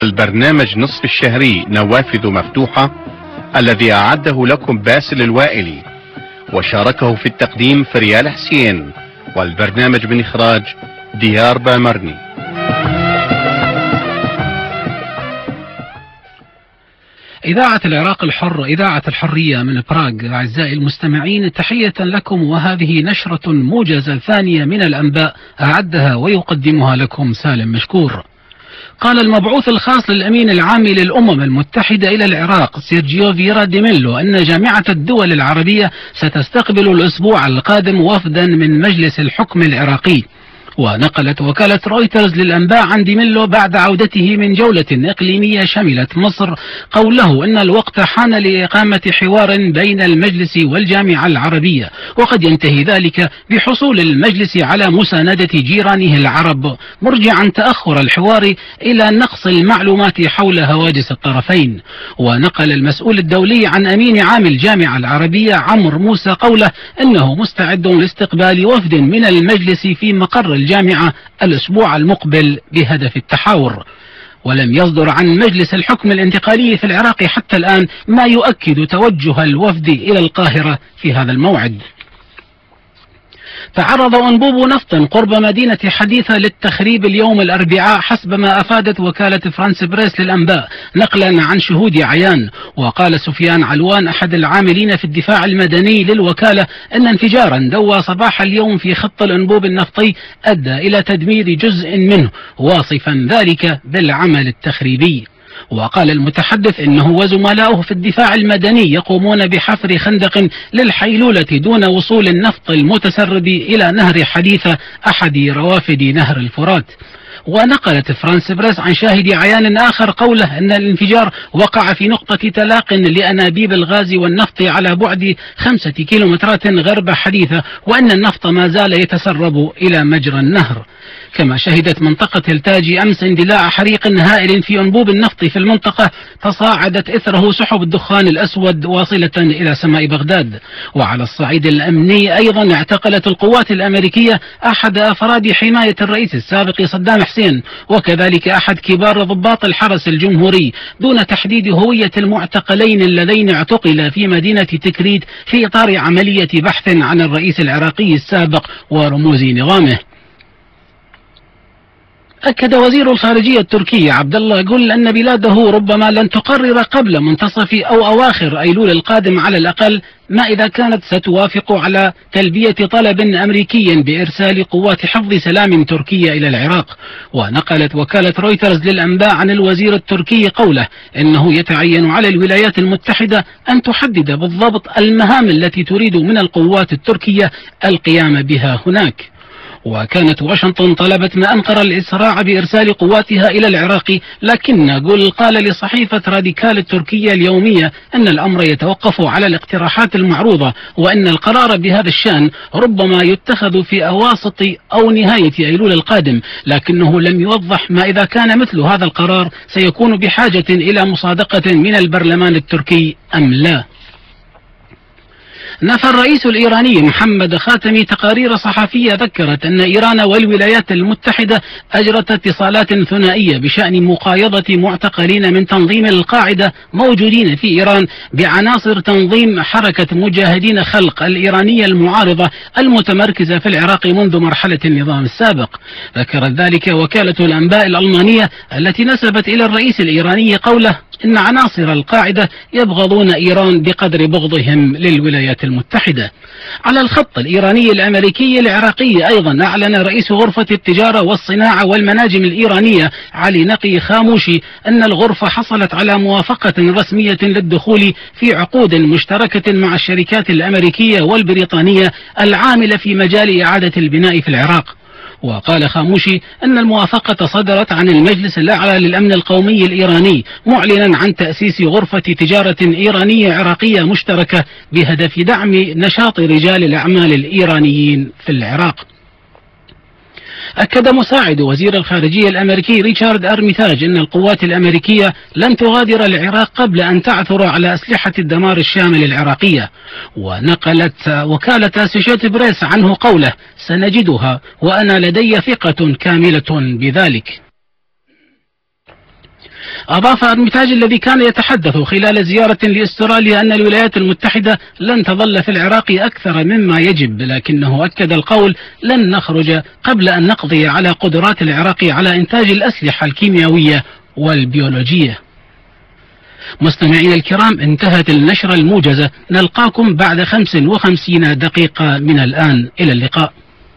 البرنامج نصف الشهري نوافذ مفتوحة الذي أعده لكم باسل الوائلي، وشاركه في التقديم فريال حسين، والبرنامج من إخراج ديار بامرني. إذاعة العراق الحر، إذاعة الحرية من براغ. أعزائي المستمعين، تحية لكم، وهذه نشرة موجزة ثانية من الأنباء أعدها ويقدمها لكم سالم مشكور. قال المبعوث الخاص للأمين العام للأمم المتحدة إلى العراق سيرجيو فيرا دي ميلو أن جامعة الدول العربية ستستقبل الأسبوع القادم وفدا من مجلس الحكم العراقي. ونقلت وكالة رويترز للأنباء عن دي ميلو بعد عودته من جولة إقليمية شملت مصر قوله إن الوقت حان لإقامة حوار بين المجلس والجامعة العربية، وقد ينتهي ذلك بحصول المجلس على مساندة جيرانه العرب، مرجعا تأخر الحوار إلى نقص المعلومات حول هواجس الطرفين. ونقل المسؤول الدولي عن أمين عام الجامعة العربية عمرو موسى قوله إنه مستعد لاستقبال وفد من المجلس في مقر الجامعة الأسبوع المقبل بهدف التحاور. ولم يصدر عن مجلس الحكم الانتقالي في العراق حتى الآن ما يؤكد توجه الوفد إلى القاهرة في هذا الموعد. تعرض أنبوب نفط قرب مدينة حديثة للتخريب اليوم الأربعاء حسب ما أفادت وكالة فرانس بريس للأنباء نقلا عن شهود عيان. وقال سفيان علوان أحد العاملين في الدفاع المدني للوكالة أن انفجارا دوى صباح اليوم في خط الأنبوب النفطي أدى إلى تدمير جزء منه، واصفا ذلك بالعمل التخريبي. وقال المتحدث إنه وزملاؤه في الدفاع المدني يقومون بحفر خندق للحيلولة دون وصول النفط المتسرب إلى نهر حديثة أحد روافد نهر الفرات. ونقلت فرانس بريس عن شاهد عيان آخر قوله أن الانفجار وقع في نقطة تلاق لأنابيب الغاز والنفط على بعد 5 كيلومترات غرب حديثة، وأن النفط ما زال يتسرب إلى مجرى النهر. كما شهدت منطقة التاج أمس اندلاع حريق هائل في أنبوب النفط في المنطقة تصاعدت إثره سحب الدخان الأسود واصلة إلى سماء بغداد. وعلى الصعيد الأمني أيضا اعتقلت القوات الأمريكية أحد أفراد حماية الرئيس السابق صدام حسين، وكذلك أحد كبار ضباط الحرس الجمهوري، دون تحديد هوية المعتقلين اللذين اعتقلا في مدينة تكريت في إطار عملية بحث عن الرئيس العراقي السابق ورموز نظامه. أكد وزير الخارجية التركي عبد الله جل أن بلاده ربما لن تقرر قبل منتصف أو أواخر أيلول القادم على الأقل ما إذا كانت ستوافق على تلبية طلب أمريكي بإرسال قوات حفظ سلام تركية إلى العراق. ونقلت وكالة رويترز للأنباء عن الوزير التركي قوله إنه يتعين على الولايات المتحدة أن تحدد بالضبط المهام التي تريد من القوات التركية القيام بها هناك. وكانت واشنطن طلبت ما أنقر الإسراع بإرسال قواتها إلى العراق، لكن جول قال لصحيفة راديكال التركية اليومية أن الأمر يتوقف على الاقتراحات المعروضة، وأن القرار بهذا الشأن ربما يتخذ في أواسط أو نهاية أيلول القادم، لكنه لم يوضح ما إذا كان مثل هذا القرار سيكون بحاجة إلى مصادقة من البرلمان التركي أم لا. نفى الرئيس الإيراني محمد خاتمي تقارير صحفية ذكرت أن إيران والولايات المتحدة أجرت اتصالات ثنائية بشأن مقايضة معتقلين من تنظيم القاعدة موجودين في إيران بعناصر تنظيم حركة مجاهدين خلق الإيرانية المعارضة المتمركزة في العراق منذ مرحلة النظام السابق. ذكرت ذلك وكالة الأنباء الألمانية التي نسبت إلى الرئيس الإيراني قوله إن عناصر القاعدة يبغضون إيران بقدر بغضهم للولايات المتحدة. على الخط الإيراني الأمريكي العراقي أيضا أعلن رئيس غرفة التجارة والصناعة والمناجم الإيرانية علي نقي خاموشي أن الغرفة حصلت على موافقة رسمية للدخول في عقود مشتركة مع الشركات الأمريكية والبريطانية العاملة في مجال إعادة البناء في العراق. وقال خاموشي أن الموافقة صدرت عن المجلس الأعلى للأمن القومي الإيراني معلنا عن تأسيس غرفة تجارة إيرانية عراقية مشتركة بهدف دعم نشاط رجال الأعمال الإيرانيين في العراق. أكد مساعد وزير الخارجية الأمريكي ريتشارد أرميتاج أن القوات الأمريكية لن تغادر العراق قبل أن تعثر على أسلحة الدمار الشامل العراقية. ونقلت وكالة أسوشيتد بريس عنه قوله سنجدها وأنا لدي ثقة كاملة بذلك. أضاف أرميتاج الذي كان يتحدث خلال زيارة لأستراليا أن الولايات المتحدة لن تظل في العراق أكثر مما يجب، لكنه أكد القول لن نخرج قبل أن نقضي على قدرات العراق على إنتاج الأسلحة الكيميائية والبيولوجية. مستمعين الكرام، انتهت النشرة الموجزة، نلقاكم بعد 55 دقيقة من الآن، إلى اللقاء.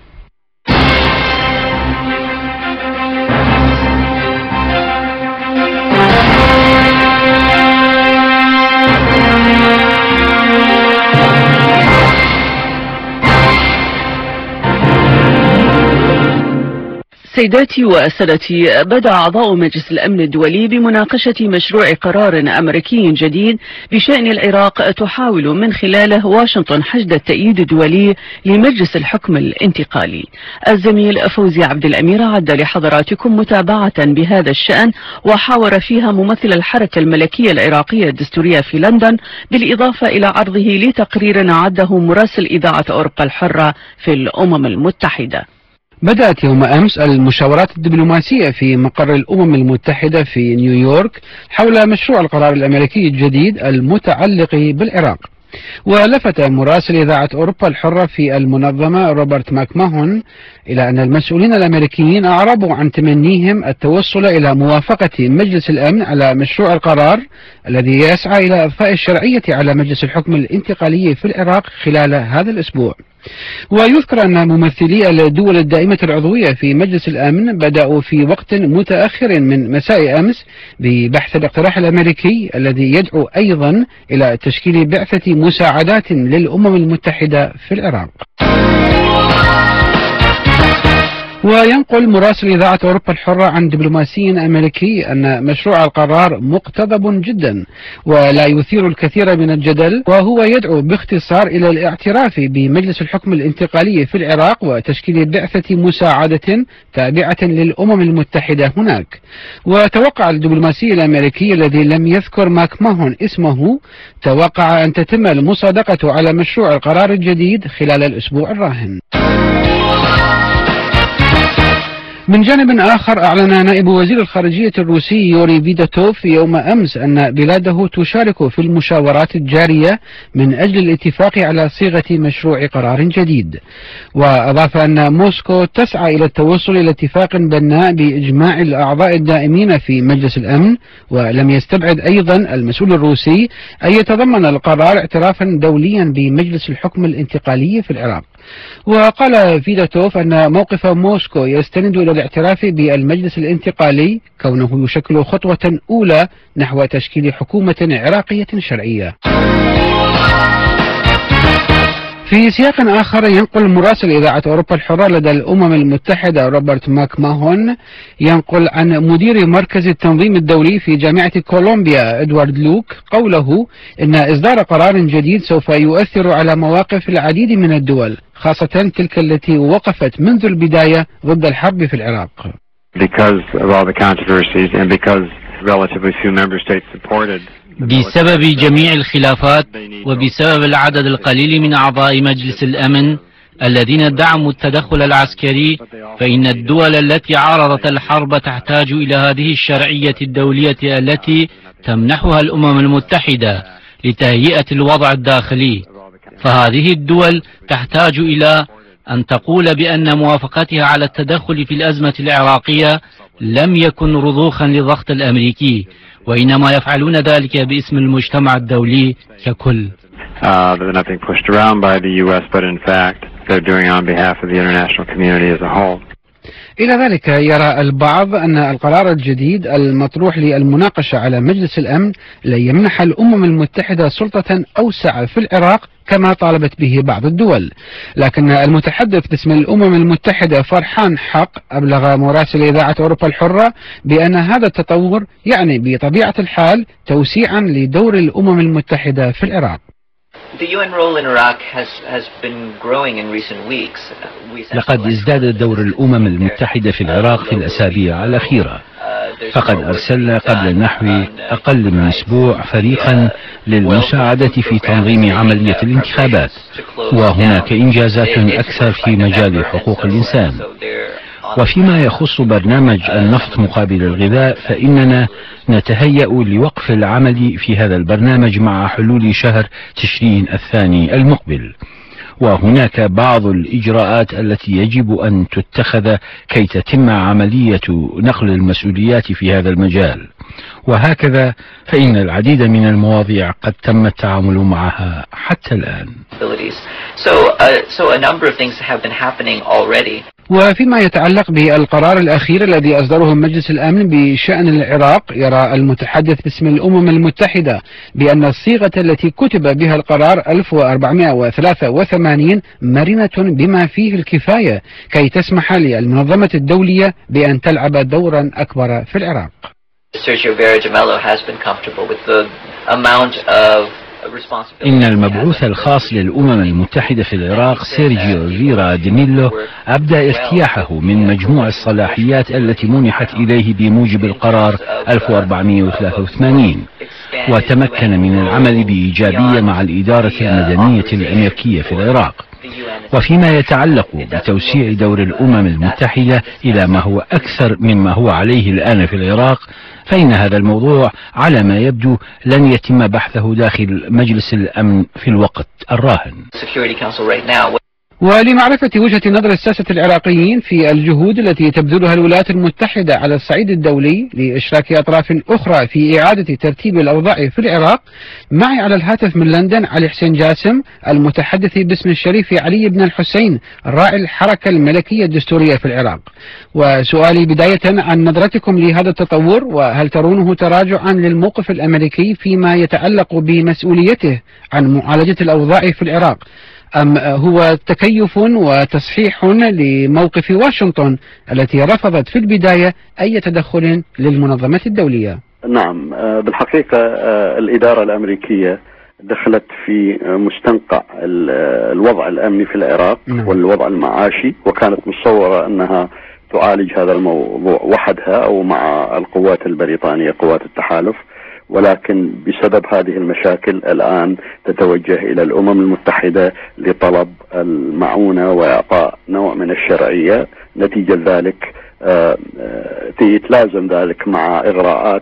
سيداتي وسادتي، بدأ أعضاء مجلس الأمن الدولي بمناقشة مشروع قرار أمريكي جديد بشأن العراق تحاول من خلاله واشنطن حشد التأييد الدولي لمجلس الحكم الانتقالي. الزميل فوزي عبد الأمير عد لحضراتكم متابعة بهذا الشأن، وحاور فيها ممثل الحركة الملكية العراقية الدستورية في لندن، بالإضافة إلى عرضه لتقرير عده مراسل إذاعة أوروبا الحرة في الأمم المتحدة. بدأت يوم أمس المشاورات الدبلوماسية في مقر الأمم المتحدة في نيويورك حول مشروع القرار الأمريكي الجديد المتعلق بالعراق. ولفت مراسل إذاعة أوروبا الحرة في المنظمة روبرت ماكماهون إلى أن المسؤولين الأمريكيين أعربوا عن تمنيهم التوصل إلى موافقة مجلس الأمن على مشروع القرار الذي يسعى إلى إضفاء الشرعية على مجلس الحكم الانتقالي في العراق خلال هذا الأسبوع. ويذكر أن ممثلي الدول الدائمة العضوية في مجلس الأمن بدأوا في وقت متأخر من مساء أمس ببحث الاقتراح الأمريكي الذي يدعو أيضا إلى تشكيل بعثة مساعدات للأمم المتحدة في العراق. وينقل مراسل إذاعة أوروبا الحرة عن دبلوماسي أمريكي أن مشروع القرار مقتضب جدا ولا يثير الكثير من الجدل، وهو يدعو باختصار إلى الاعتراف بمجلس الحكم الانتقالي في العراق وتشكيل بعثة مساعدة تابعة للأمم المتحدة هناك. وتوقع الدبلوماسي الأمريكي الذي لم يذكر ماكماهون اسمه توقع أن تتم المصادقة على مشروع القرار الجديد خلال الأسبوع الراهن. من جانب آخر، أعلن نائب وزير الخارجية الروسي يوري فيداتوف يوم أمس أن بلاده تشارك في المشاورات الجارية من أجل الاتفاق على صيغة مشروع قرار جديد. وأضاف أن موسكو تسعى إلى التوصل إلى اتفاق بناء بإجماع الأعضاء الدائمين في مجلس الأمن، ولم يستبعد أيضا المسؤول الروسي أن يتضمن القرار اعترافا دوليا بمجلس الحكم الانتقالي في العراق. وقال فيداتوف أن موقف موسكو يستند إلى الاعتراف بالمجلس الانتقالي كونه يشكل خطوة أولى نحو تشكيل حكومة عراقية شرعية. في سياق آخر، ينقل مراسل إذاعة أوروبا الحرة لدى الأمم المتحدة روبرت ماكماهون ينقل عن مدير مركز التنظيم الدولي في جامعة كولومبيا إدوارد لوك قوله إن إصدار قرار جديد سوف يؤثر على مواقف العديد من الدول، خاصة تلك التي وقفت منذ البداية ضد الحرب في العراق. بسبب جميع الخلافات وبسبب العدد القليل من أعضاء مجلس الأمن الذين دعموا التدخل العسكري، فإن الدول التي عارضت الحرب تحتاج إلى هذه الشرعية الدولية التي تمنحها الأمم المتحدة لتهيئة الوضع الداخلي. فهذه الدول تحتاج إلى أن تقول بأن موافقتها على التدخل في الأزمة العراقية لم يكن رضوخا للضغط الأمريكي، وإنما يفعلون ذلك باسم المجتمع الدولي ككل. إلى ذلك يرى البعض أن القرار الجديد المطروح للمناقشة على مجلس الأمن لن يمنح الأمم المتحدة سلطة أوسع في العراق كما طالبت به بعض الدول. لكن المتحدث باسم الأمم المتحدة فرحان حق أبلغ مراسل إذاعة أوروبا الحرة بأن هذا التطور يعني بطبيعة الحال توسيعا لدور الأمم المتحدة في العراق. لقد ازداد دور الأمم المتحدة في العراق في الأسابيع الأخيرة، فقد أرسلنا قبل نحو أقل من أسبوع فريقا للمساعدة في تنظيم عملية الانتخابات، وهناك إنجازات أكثر في مجال حقوق الإنسان. وفيما يخص برنامج النفط مقابل الغذاء فإننا نتهيأ لوقف العمل في هذا البرنامج مع حلول شهر تشرين الثاني المقبل، وهناك بعض الإجراءات التي يجب أن تتخذ كي تتم عملية نقل المسؤوليات في هذا المجال، وهكذا فإن العديد من المواضيع قد تم التعامل معها حتى الآن. وفيما يتعلق بالقرار الأخير الذي أصدره مجلس الأمن بشأن العراق، يرى المتحدث باسم الأمم المتحدة بأن الصيغة التي كتب بها القرار 1483 مرنة بما فيه الكفاية كي تسمح للمنظمة الدولية بأن تلعب دورا أكبر في العراق. إن المبعوث الخاص للأمم المتحدة في العراق سيرجيو فيرا ديميلو أبدى ارتياحه من مجموع الصلاحيات التي منحت إليه بموجب القرار 1483، وتمكن من العمل بإيجابية مع الإدارة المدنية الأمريكية في العراق. وفيما يتعلق بتوسيع دور الأمم المتحدة إلى ما هو أكثر مما هو عليه الآن في العراق، فإن هذا الموضوع على ما يبدو لن يتم بحثه داخل مجلس الأمن في الوقت الراهن. ولمعرفة وجهة نظر الساسة العراقيين في الجهود التي تبذلها الولايات المتحدة على الصعيد الدولي لإشراك أطراف أخرى في إعادة ترتيب الأوضاع في العراق، معي على الهاتف من لندن علي حسين جاسم المتحدث باسم الشريف علي بن الحسين راعي الحركة الملكية الدستورية في العراق. وسؤالي بداية عن نظرتكم لهذا التطور، وهل ترونه تراجعا للموقف الأمريكي فيما يتعلق بمسؤوليته عن معالجة الأوضاع في العراق، أم هو تكيف وتصحيح لموقف واشنطن التي رفضت في البداية أي تدخل للمنظمة الدولية؟ نعم، بالحقيقة الإدارة الأمريكية دخلت في مستنقع الوضع الأمني في العراق والوضع المعاشي، وكانت متصورة أنها تعالج هذا الموضوع وحدها أو مع القوات البريطانية قوات التحالف، ولكن بسبب هذه المشاكل الآن تتوجه إلى الأمم المتحدة لطلب المعونة وإعطاء نوع من الشرعية. نتيجة ذلك يتلازم ذلك مع إغراءات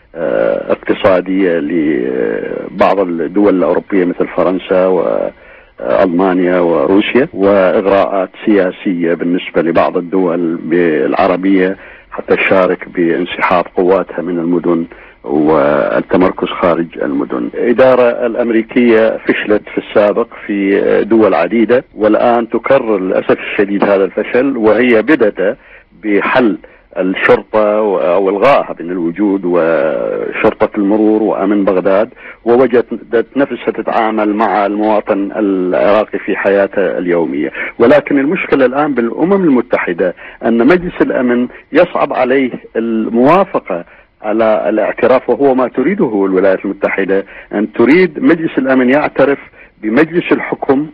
اقتصادية لبعض الدول الأوروبية مثل فرنسا وألمانيا وروسيا، وإغراءات سياسية بالنسبة لبعض الدول العربية حتى تشارك بانسحاب قواتها من المدن والتمركز خارج المدن. الإدارة الأمريكية فشلت في السابق في دول عديدة، والآن تكرر للأسف الشديد هذا الفشل، وهي بدأت بحل الشرطة أو إلغائها من الوجود وشرطة المرور وأمن بغداد، ووجدت نفسها تتعامل مع المواطن العراقي في حياته اليومية. ولكن المشكلة الآن بالأمم المتحدة أن مجلس الأمن يصعب عليه الموافقة على الاعتراف، وهو ما تريده الولايات المتحدة، أن تريد مجلس الأمن يعترف بمجلس الحكم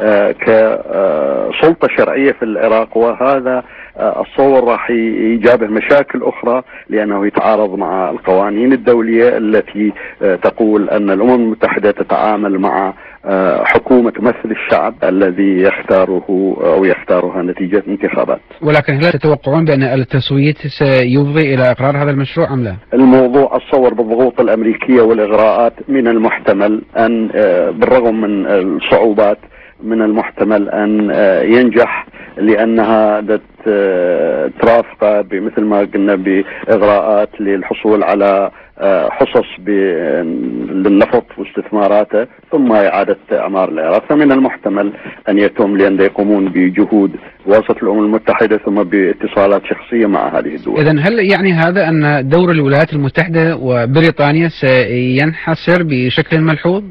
كسلطة شرعية في العراق، وهذا الصور راح يجابه مشاكل أخرى لأنه يتعارض مع القوانين الدولية التي تقول أن الأمم المتحدة تتعامل مع حكومة تمثل الشعب الذي يختاره أو يختارها نتيجة انتخابات. ولكن هل تتوقعون بأن التصويت سيفضي إلى إقرار هذا المشروع أم لا؟ الموضوع أتصور بالضغوط الأمريكية والإغراءات من المحتمل أن بالرغم من الصعوبات من المحتمل أن ينجح، لأنها ترافق بمثل ما قلنا بإغراءات للحصول على حصص للنفط واستثماراته ثم إعادة إعمار العراق. فمن المحتمل أن يتم، لأن يقومون بجهود وسط الأمم المتحدة ثم باتصالات شخصية مع هذه الدول. إذن هل يعني هذا أن دور الولايات المتحدة وبريطانيا سينحصر بشكل ملحوظ؟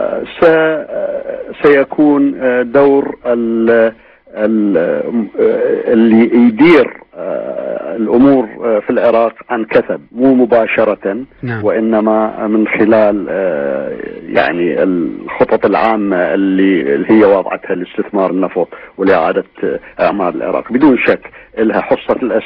سيكون دور اللي يدير الأمور في العراق عن كثب، مو مباشرة. نعم. وإنما من خلال يعني الخطط العامة اللي هي وضعتها لاستثمار النفط ولإعادة إعمار العراق. بدون شك لها حصة الأسد،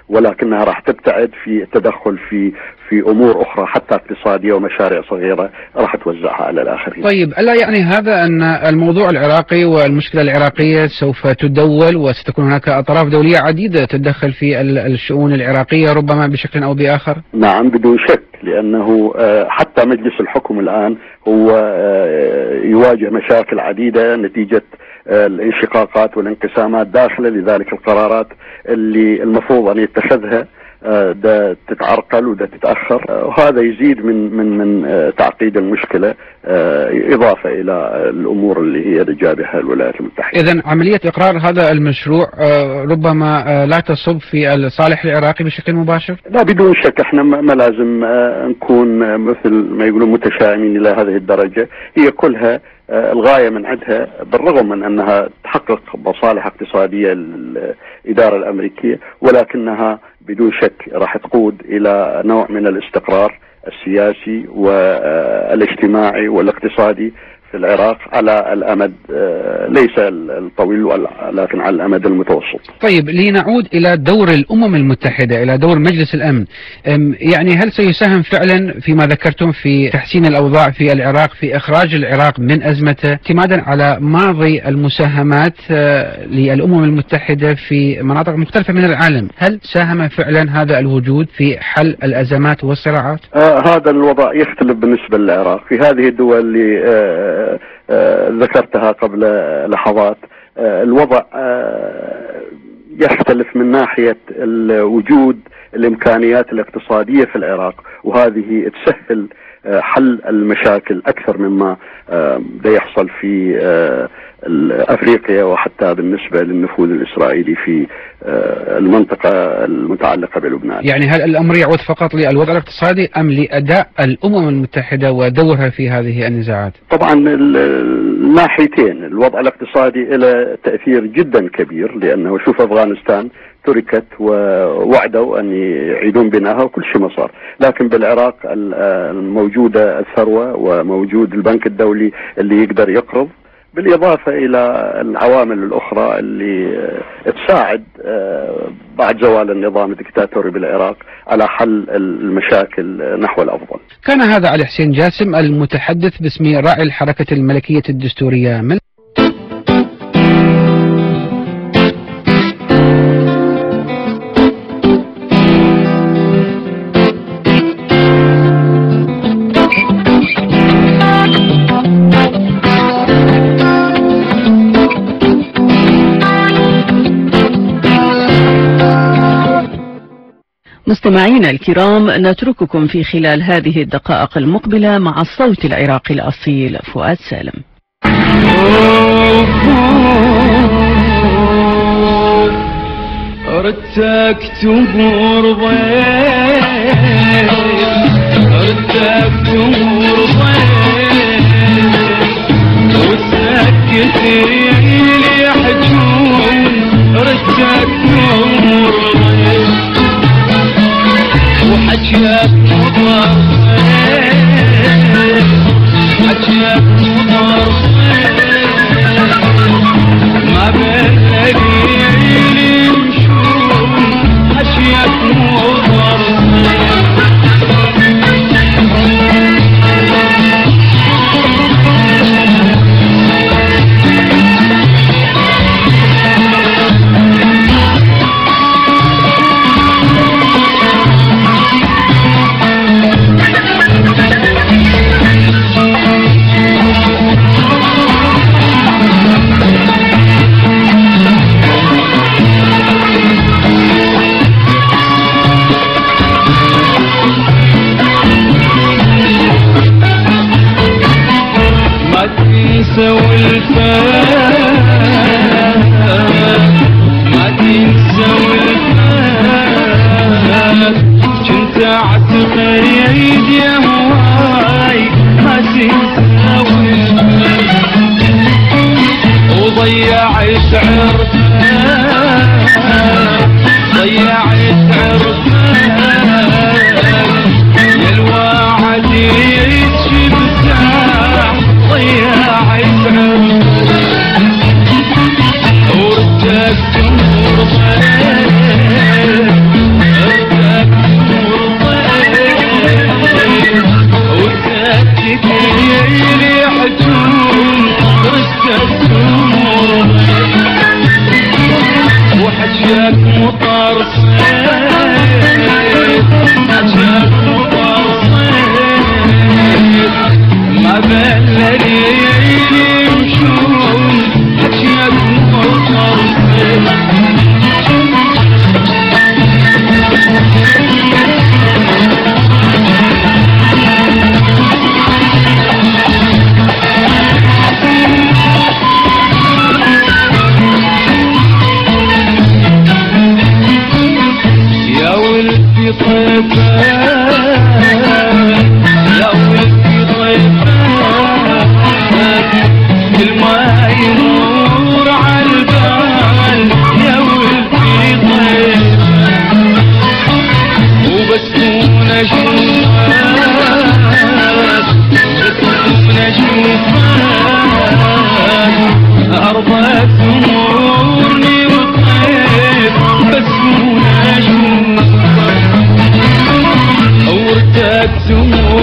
ولكنها راح تبتعد في التدخل في امور اخرى حتى اقتصاديه ومشاريع صغيره راح توزعها على الاخرين. طيب، الا يعني هذا ان الموضوع العراقي والمشكله العراقيه سوف تدول وستكون هناك اطراف دوليه عديده تتدخل في الشؤون العراقيه ربما بشكل او باخر؟ نعم بدون شك، لانه حتى مجلس الحكم الان هو يواجه مشاكل عديده نتيجه الانشقاقات والانقسامات داخله، لذلك القرارات اللي المفروض ان يتخذها ده تتعرقل وده تتأخر، وهذا يزيد من تعقيد المشكلة إضافة إلى الأمور اللي هي جابها الولايات المتحدة. إذن عملية إقرار هذا المشروع ربما لا تصب في الصالح العراقي بشكل مباشر؟ لا بدون شك، احنا ما لازم نكون مثل ما يقولون متشائمين إلى هذه الدرجة. هي كلها الغاية من عندها بالرغم من أنها تحقق مصالح اقتصادية للإدارة الأمريكية، ولكنها بدون شك راح تقود إلى نوع من الاستقرار السياسي والاجتماعي والاقتصادي في العراق على الأمد ليس الطويل ولكن على الأمد المتوسط. طيب، لنعود إلى دور الأمم المتحدة، إلى دور مجلس الأمن، يعني هل سيساهم فعلا فيما ذكرتم في تحسين الأوضاع في العراق، في إخراج العراق من أزمته، اعتمادا على ماضي المساهمات للأمم المتحدة في مناطق مختلفة من العالم؟ هل ساهم فعلا هذا الوجود في حل الأزمات والصراعات؟ هذا الوضع يختلف بالنسبة للعراق. في هذه الدول اللي ذكرتها قبل لحظات الوضع يختلف من ناحية وجود الإمكانيات الاقتصادية في العراق، وهذه تسهل حل المشاكل أكثر مما ده يحصل في أفريقيا، وحتى بالنسبة للنفوذ الإسرائيلي في المنطقة المتعلقة بلبنان. يعني هل الأمر يعود فقط للوضع الاقتصادي أم لأداء الأمم المتحدة ودورها في هذه النزاعات؟ طبعا الناحيتين. الوضع الاقتصادي له تأثير جدا كبير، لأنه شوف أفغانستان تركت ووعدوا أن يعيدون بناها وكل شيء ما صار، لكن بالعراق موجودة الثروة وموجود البنك الدولي اللي يقدر يقرض، بالإضافة إلى العوامل الأخرى اللي تساعد بعد زوال النظام الدكتاتوري بالعراق على حل المشاكل نحو الأفضل. كان هذا علي حسين جاسم المتحدث باسم راعي الحركة الملكية الدستورية من مستمعينا الكرام، نترككم في خلال هذه الدقائق المقبلة مع الصوت العراقي الأصيل فؤاد سالم. ردك تمر ضيل، ردك تمر ضيل، وسكت اللي يحجون، ردك تمر ضيل، وحجك مضر ضيل، حجك مضر ضيل، ما بين الليل يمشون، حجك مضر ضيل.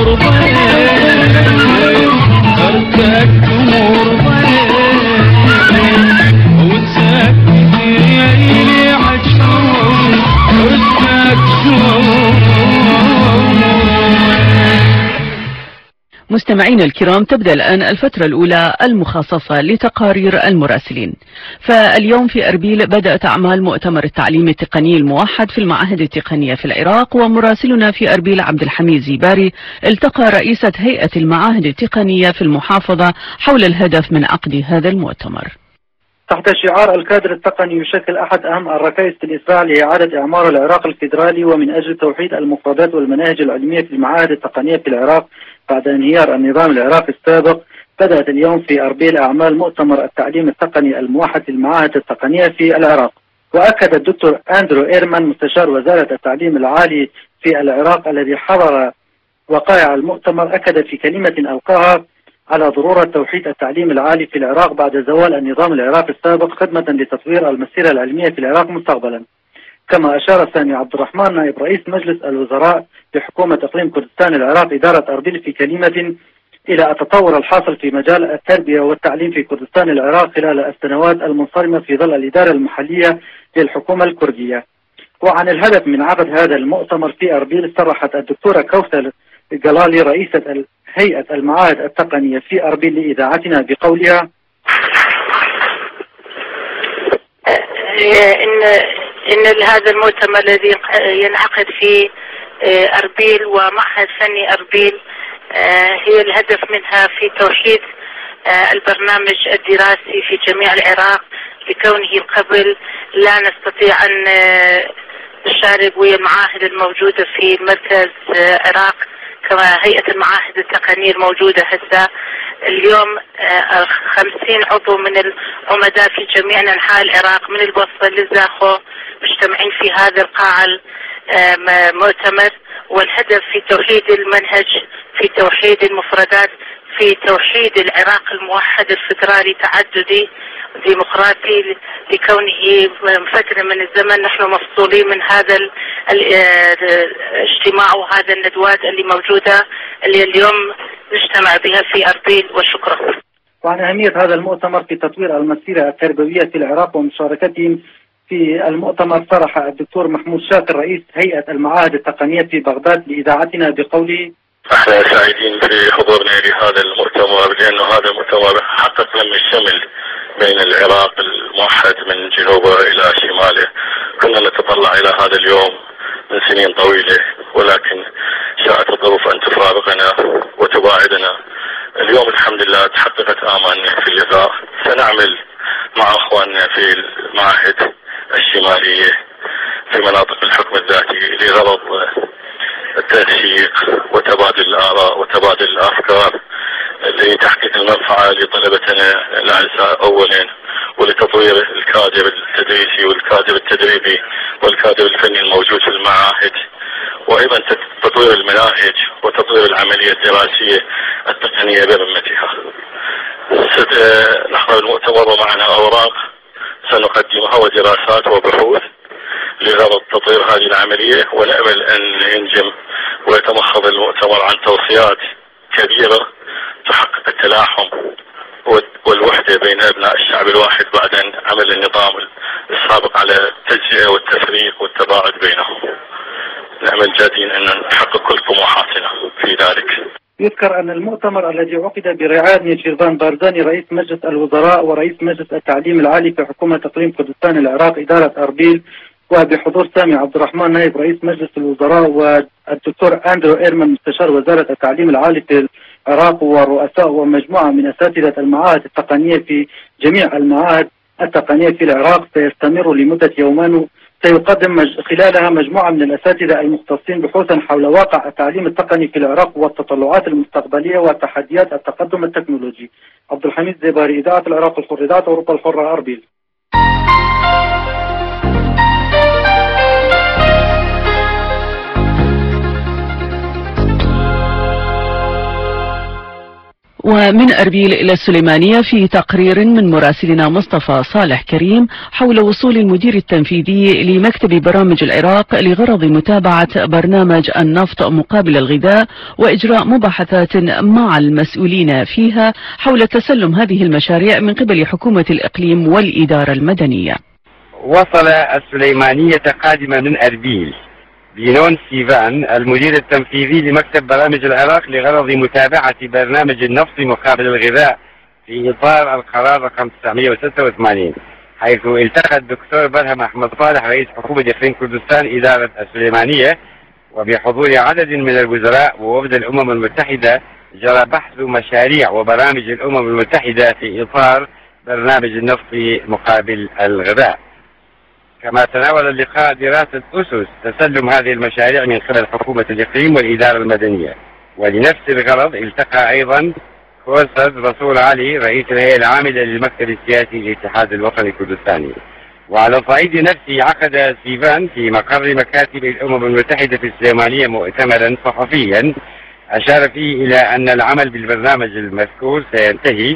تمور خرتك تمور وتسكت عيني عجون خرتك تمور. مستمعينا الكرام، تبدأ الآن الفترة الأولى المخصصة لتقارير المراسلين. فاليوم في أربيل بدأت أعمال مؤتمر التعليم التقني الموحد في المعاهد التقنية في العراق، ومراسلنا في أربيل عبد الحميد زيباري التقى رئيسة هيئة المعاهد التقنية في المحافظة حول الهدف من عقد هذا المؤتمر. تحت شعار الكادر التقني يشكل أحد أهم الركائز في الإسراع لإعادة إعمار العراق الفيدرالي، ومن أجل توحيد المفردات والمناهج العلمية في المعاهد التقنية في العراق بعد انهيار النظام العراقي السابق، بدأت اليوم في أربيل أعمال مؤتمر التعليم التقني الموحد للمعاهد التقنية في العراق. وأكد الدكتور أندرو إيرمان مستشار وزارة التعليم العالي في العراق الذي حضر وقائع المؤتمر، أكد في كلمة ألقاها على ضرورة توحيد التعليم العالي في العراق بعد زوال النظام العراقي السابق خدمة لتطوير المسيرة العلمية في العراق مستقبلا. كما أشار سامي عبد الرحمن نائب رئيس مجلس الوزراء لحكومة إقليم كردستان العراق إدارة أربيل في كلمة إلى التطور الحاصل في مجال التربية والتعليم في كردستان العراق خلال السنوات المنصرمة في ظل الإدارة المحلية للحكومة الكردية. وعن الهدف من عقد هذا المؤتمر في أربيل صرحت الدكتورة كوثر الجلالي رئيسة هيئة المعاهد التقنية في أربيل لإذاعتنا بقولها: إن هذا المؤتمر الذي ينعقد في أربيل ومعهد فني أربيل هي الهدف منها في توحيد البرنامج الدراسي في جميع العراق، لكونه قبل لا نستطيع أن نشارك ويا المعاهد الموجودة في مركز العراق كما هيئة المعاهد التقنية الموجودة هسه. اليوم 50 عضو من العمداء في جميع أنحاء العراق من البصرة للزاخو مجتمعين في هذا القاعة المؤتمر، والهدف في توحيد المنهج، في توحيد المفردات، في توحيد العراق الموحد الفدرالي تعددي ديمقراطي، لكونه فترة من الزمن نحن مفصولين من هذا الاجتماع وهذا الندوات اللي موجودة اللي اليوم نجتمع بها في أربيل. وشكرا. وعن أهمية هذا المؤتمر في تطوير المسيرة التربوية في العراق ومشاركتهم في المؤتمر صرح الدكتور محمود شاكر رئيس هيئة المعاهد التقنية في بغداد لإذاعتنا بقوله: احنا سعيدين في حضورنا لهذا المؤتمر، لأنه هذا المؤتمر حقق لم الشمل بين العراق الموحد من جنوبه إلى شماله. كنا نتطلع إلى هذا اليوم من سنين طويلة، ولكن شاءت الظروف أن تفارقنا وتباعدنا. اليوم الحمد لله تحققت آمالنا في اللقاء. سنعمل مع أخواننا في المعاهد الشمالية في مناطق الحكم الذاتي لغرض التنسيق وتبادل الآراء وتبادل الأفكار لتحقيق المنفعة لطلبتنا الأعزاء أولا، ولتطوير الكادر التدريسي والكادر التدريبي والكادر الفني الموجود في المعاهد، وأيضا تطوير المناهج وتطوير العملية الدراسية التقنية برمتها. نحن المؤتمر ومعنا أوراق سنقدمها ودراسات وبحوث لغرض تطوير هذه العملية، ونأمل أن ينجم ويتمخض المؤتمر عن توصيات كبيرة تحقق التلاحم والوحدة بين أبناء الشعب الواحد بعد أن عمل النظام السابق على التجزئة والتفريق والتباعد بينهم. نأمل جادين أن نحقق كل طموحاتنا في ذلك. يذكر أن المؤتمر الذي عقد برعاية نيشيرفان بارزاني رئيس مجلس الوزراء ورئيس مجلس التعليم العالي في حكومة إقليم كردستان العراق إدارة أربيل، وبحضور سامي عبد الرحمن نائب رئيس مجلس الوزراء والدكتور أندرو إيرمان مستشار وزارة التعليم العالي في العراق ورؤساء ومجموعة من أساتذة المعاهد التقنية في جميع المعاهد التقنية في العراق، سيستمر لمدة يومين. سيقدم خلالها مجموعة من الأساتذة المختصين بحوثا حول واقع التعليم التقني في العراق والتطلعات المستقبلية وتحديات التقدم التكنولوجي. عبد الحميد زيباري، إذاعة العراق الحر، إذاعة أوروبا الحرة، أربيل. ومن أربيل إلى السليمانية في تقرير من مراسلنا مصطفى صالح كريم حول وصول المدير التنفيذي لمكتب برامج العراق لغرض متابعة برنامج النفط مقابل الغذاء وإجراء مباحثات مع المسؤولين فيها حول تسلم هذه المشاريع من قبل حكومة الإقليم والإدارة المدنية. وصل السليمانية قادما من أربيل بينون سيفان المدير التنفيذي لمكتب برامج العراق لغرض متابعة برنامج النفط مقابل الغذاء في إطار القرار رقم 986، حيث التقى الدكتور برهم أحمد صالح رئيس حكومة إقليم كردستان إدارة السليمانية وبحضور عدد من الوزراء ووفد الأمم المتحدة. جرى بحث مشاريع وبرامج الأمم المتحدة في إطار برنامج النفط مقابل الغذاء. كما تناول اللقاء دراسة أسس تسلم هذه المشاريع من قبل حكومة الإقليم والإدارة المدنية. ولنفس الغرض التقى أيضا كورسز رسول علي رئيس الهيئة العاملة للمكتب السياسي للاتحاد الوطني الكردستاني. وعلى الصعيد نفسه عقد سيفان في مقر مكاتب الأمم المتحدة في السليمانية مؤتمرا صحفيا أشار فيه إلى أن العمل بالبرنامج المذكور سينتهي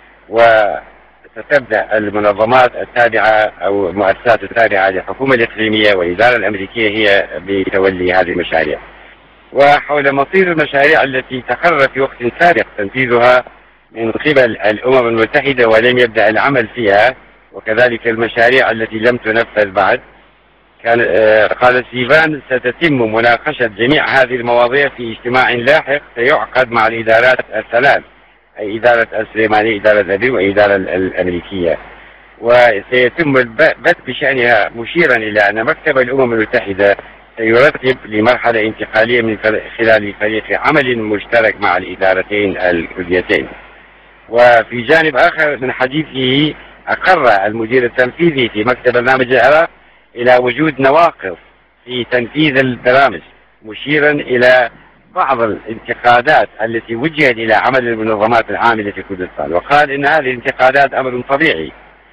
وستبدأ المنظمات التابعة أو المؤسسات التابعة للحكومة الإقليمية والإدارة الأمريكية هي بتولي هذه المشاريع. وحول مصير المشاريع التي تقرر في وقت سابق تنفيذها من قبل الأمم المتحدة ولم يبدأ العمل فيها، وكذلك المشاريع التي لم تنفذ بعد، قال سيفان ستتم مناقشة جميع هذه المواضيع في اجتماع لاحق سيعقد مع الإدارات الثلاث، أي إدارة السليمانية، إدارة أربيل، وإدارة الأمريكية، وسيتم البث بشأنها، مشيرا إلى أن مكتب الأمم المتحدة سيرتب لمرحلة انتقالية من خلال فريق عمل مشترك مع الإدارتين الكليتين. وفي جانب آخر من حديثه أقر المدير التنفيذي في مكتب برنامج العراق إلى وجود نواقص في تنفيذ البرامج، مشيرا إلى بعض الانتقادات التي وجهت إلى عمل المنظمات العاملة في كردستان، وقال إن هذه الانتقادات أمر طبيعي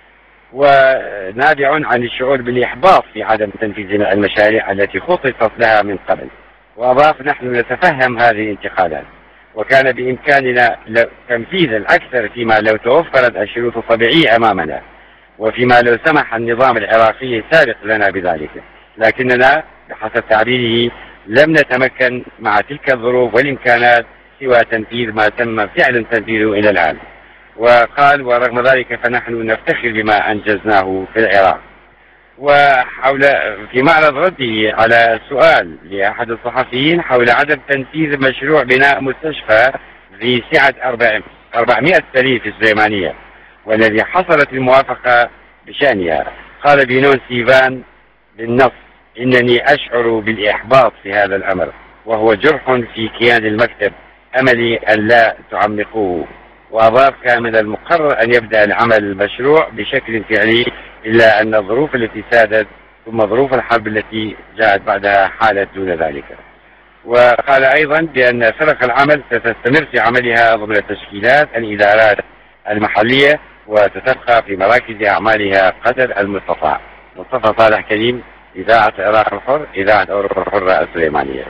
ونابع عن الشعور بالإحباط في عدم تنفيذ المشاريع التي خططت لها من قبل. وأضاف: نحن نتفهم هذه الانتقادات وكان بإمكاننا تنفيذ الأكثر فيما لو توفرت الشروط الطبيعية أمامنا وفيما لو سمح النظام العراقي السابق لنا بذلك، لكننا بحسب تعبيره لم نتمكن مع تلك الظروف والإمكانات سوى تنفيذ ما تم فعلا تنفيذه إلى الآن. وقال: ورغم ذلك فنحن نفتخر بما أنجزناه في العراق. وحول في معرض رده على سؤال لأحد الصحفيين حول عدم تنفيذ مشروع بناء مستشفى ذي سعة 400 سرير في السليمانية والذي حصلت الموافقة بشأنها، قال بينون سيفان بالنص: إنني أشعر بالإحباط في هذا الأمر وهو جرح في كيان المكتب، أملي أن لا تعمقوه. وأضاف: كان من المقرر أن يبدأ العمل المشروع بشكل فعلي، إلا أن الظروف التي سادت ثم ظروف الحرب التي جاءت بعدها حالت دون ذلك. وقال أيضا بأن فرق العمل ستستمر في عملها ضمن تشكيلات الإدارات المحلية وستبقى في مراكز أعمالها قدر المستطاع. مصطفى صالح كريم، إذاعة العراق الحر، إذاعة أوروبا الحرة السليمانية.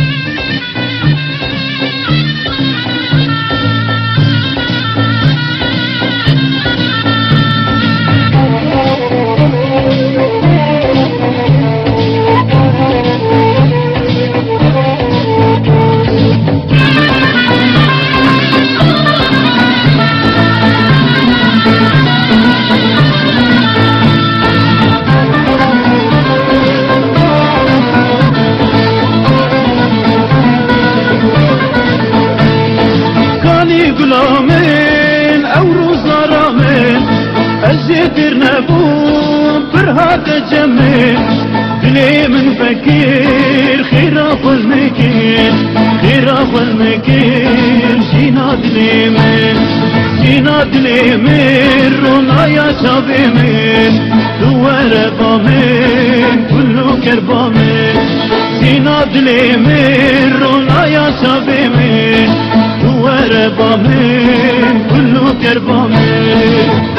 غلامين او روزارامين الجدر نبوم برهاد جميل دلي من فكير خيراف المكير خيراف المكير جينا دلي من رونا يا شابي من دوار بامين كله كربامين جينا دلي من رونا يا شابي من وربامين كله كربامين.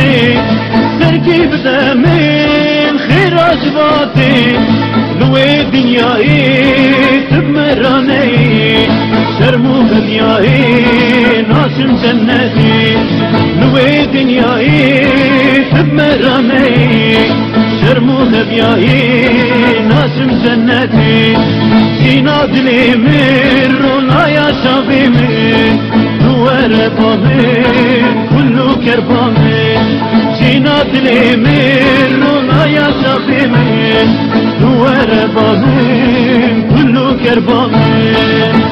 باتي تركيب دمين خير أجباتي لوي دنياي تبمراني شرمو دنياي ناشم جنتي لوي دنياي تبمراني شرمو دنياي ناشم جنتي سينا دلي من رونا يا شابي من دوار بامين كله كربامين سينا دلي من رونا يا شابي من دوار بامين كله كربامين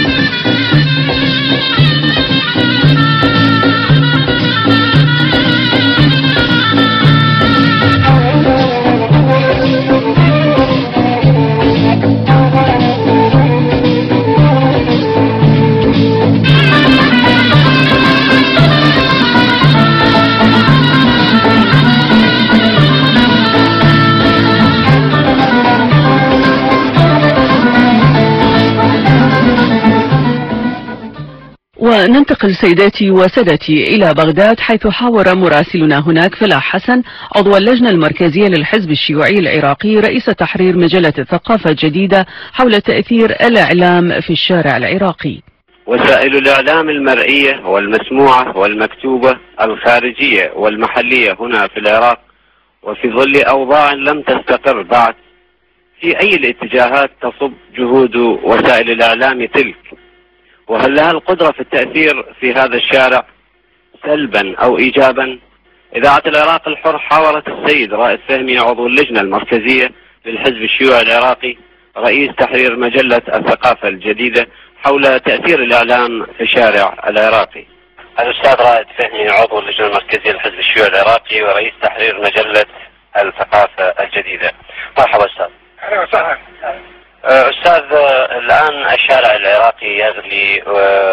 وننتقل سيداتي وسادتي إلى بغداد، حيث حاور مراسلنا هناك فلاح حسن عضو اللجنة المركزية للحزب الشيوعي العراقي رئيس تحرير مجلة الثقافة الجديدة حول تأثير الإعلام في الشارع العراقي. وسائل الإعلام المرئية والمسموعة والمكتوبة الخارجية والمحلية هنا في العراق وفي ظل أوضاع لم تستقر بعد في أي الاتجاهات تصب جهود وسائل الإعلام تلك، وهل لها القدرة في التأثير في هذا الشارع سلبا أو إيجابا؟ إذاعة العراق الحر حاورت السيد رائد فهمي عضو اللجنة المركزية للحزب الشيوعي العراقي رئيس تحرير مجلة الثقافة الجديدة حول تأثير الإعلام في الشارع العراقي. الأستاذ رائد فهمي عضو اللجنة المركزية للحزب الشيوعي العراقي ورئيس تحرير مجلة الثقافة الجديدة. مرحبا أستاذ. أهلا وسهلا. أستاذ، الآن الشارع العراقي يغلي،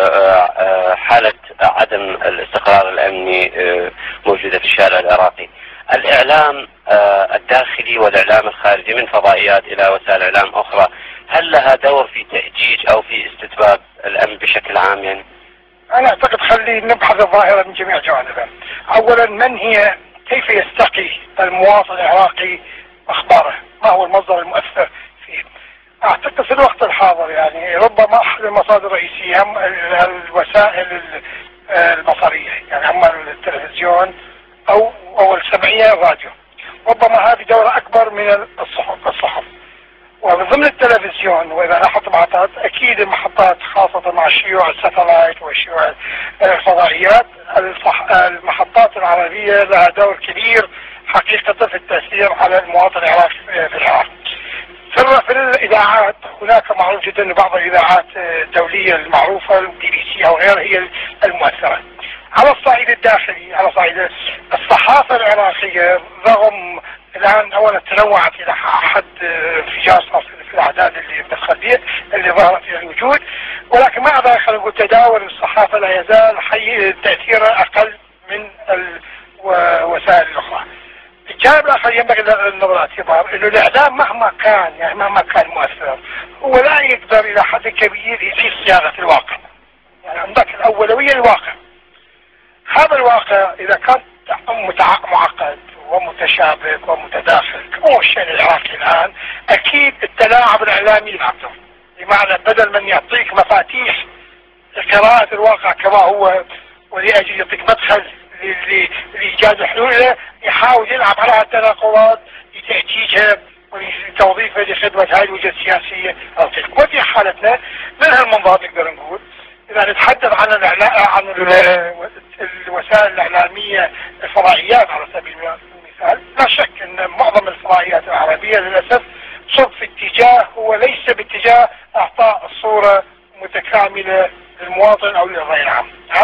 حالة عدم الاستقرار الأمني موجودة في الشارع العراقي. الإعلام الداخلي والإعلام الخارجي من فضائيات إلى وسائل إعلام أخرى، هل لها دور في تأجيج أو في استتباب الأمن بشكل عام يعني؟ أنا أعتقد خلي نبحث الظاهرة من جميع جوانبها. أولا، من هي كيف يستقي المواطن العراقي أخباره؟ ما هو المصدر المؤثر فيه؟ أعتقد في الوقت الحاضر يعني ربما أحد المصادر الرئيسية هم الوسائل البصرية، يعني أما التلفزيون أو السمعية الراديو. ربما هذه دورة أكبر من الصحف. ومن ضمن التلفزيون، وإذا لاحظت محطات، أكيد المحطات خاصة مع شيوع الساتلايت وشيوع الفضائيات، المحطات العربية لها دور كبير حقيقة في التأثير على المواطن العراقي في العراق. في الإذاعات هناك معروف جدا أن بعض الإذاعات الدولية المعروفة BBC أو غيرها هي المؤثرة. على الصعيد الداخلي، على صعيد الصحافة العراقية، رغم الآن أولا تنوعت إلى حد انفجار في الأعداد اللي متخلية اللي ظهرت إلى الوجود، ولكن مع ذلك خلينا نقول تداول الصحافة لا يزال تأثيرها أقل من الوسائل الأخرى. الجانب الآخر ينبغي النظر الاعتبار إنه الإعلام مهما كان مؤثر، هو لا يقدر إلى حد كبير يعيش صياغة الواقع. يعني عندك الأولوية الواقع. هذا الواقع إذا كان معقد ومتشابك ومتداخل كما هو الشأن العراقي الآن، أكيد التلاعب الإعلامي يلعب دور. بمعنى بدل من يعطيك مفاتيح لقراءة الواقع كما هو ولأجل يعطيك مدخل لإيجاد حلول له، يحاول يلعب على التناقضات لتأجيجها ولتوظيفها لخدمة هذه الوجهة السياسية أو تلك. وفي حالتنا من هالمنظار نقدر نقول إذا نتحدث عن الوسائل الإعلامية الفضائيات على سبيل المثال، لا شك أن معظم الفضائيات العربية للأسف صب في اتجاه هو ليس باتجاه إعطاء الصورة متكاملة للمواطن أو للرأي العام.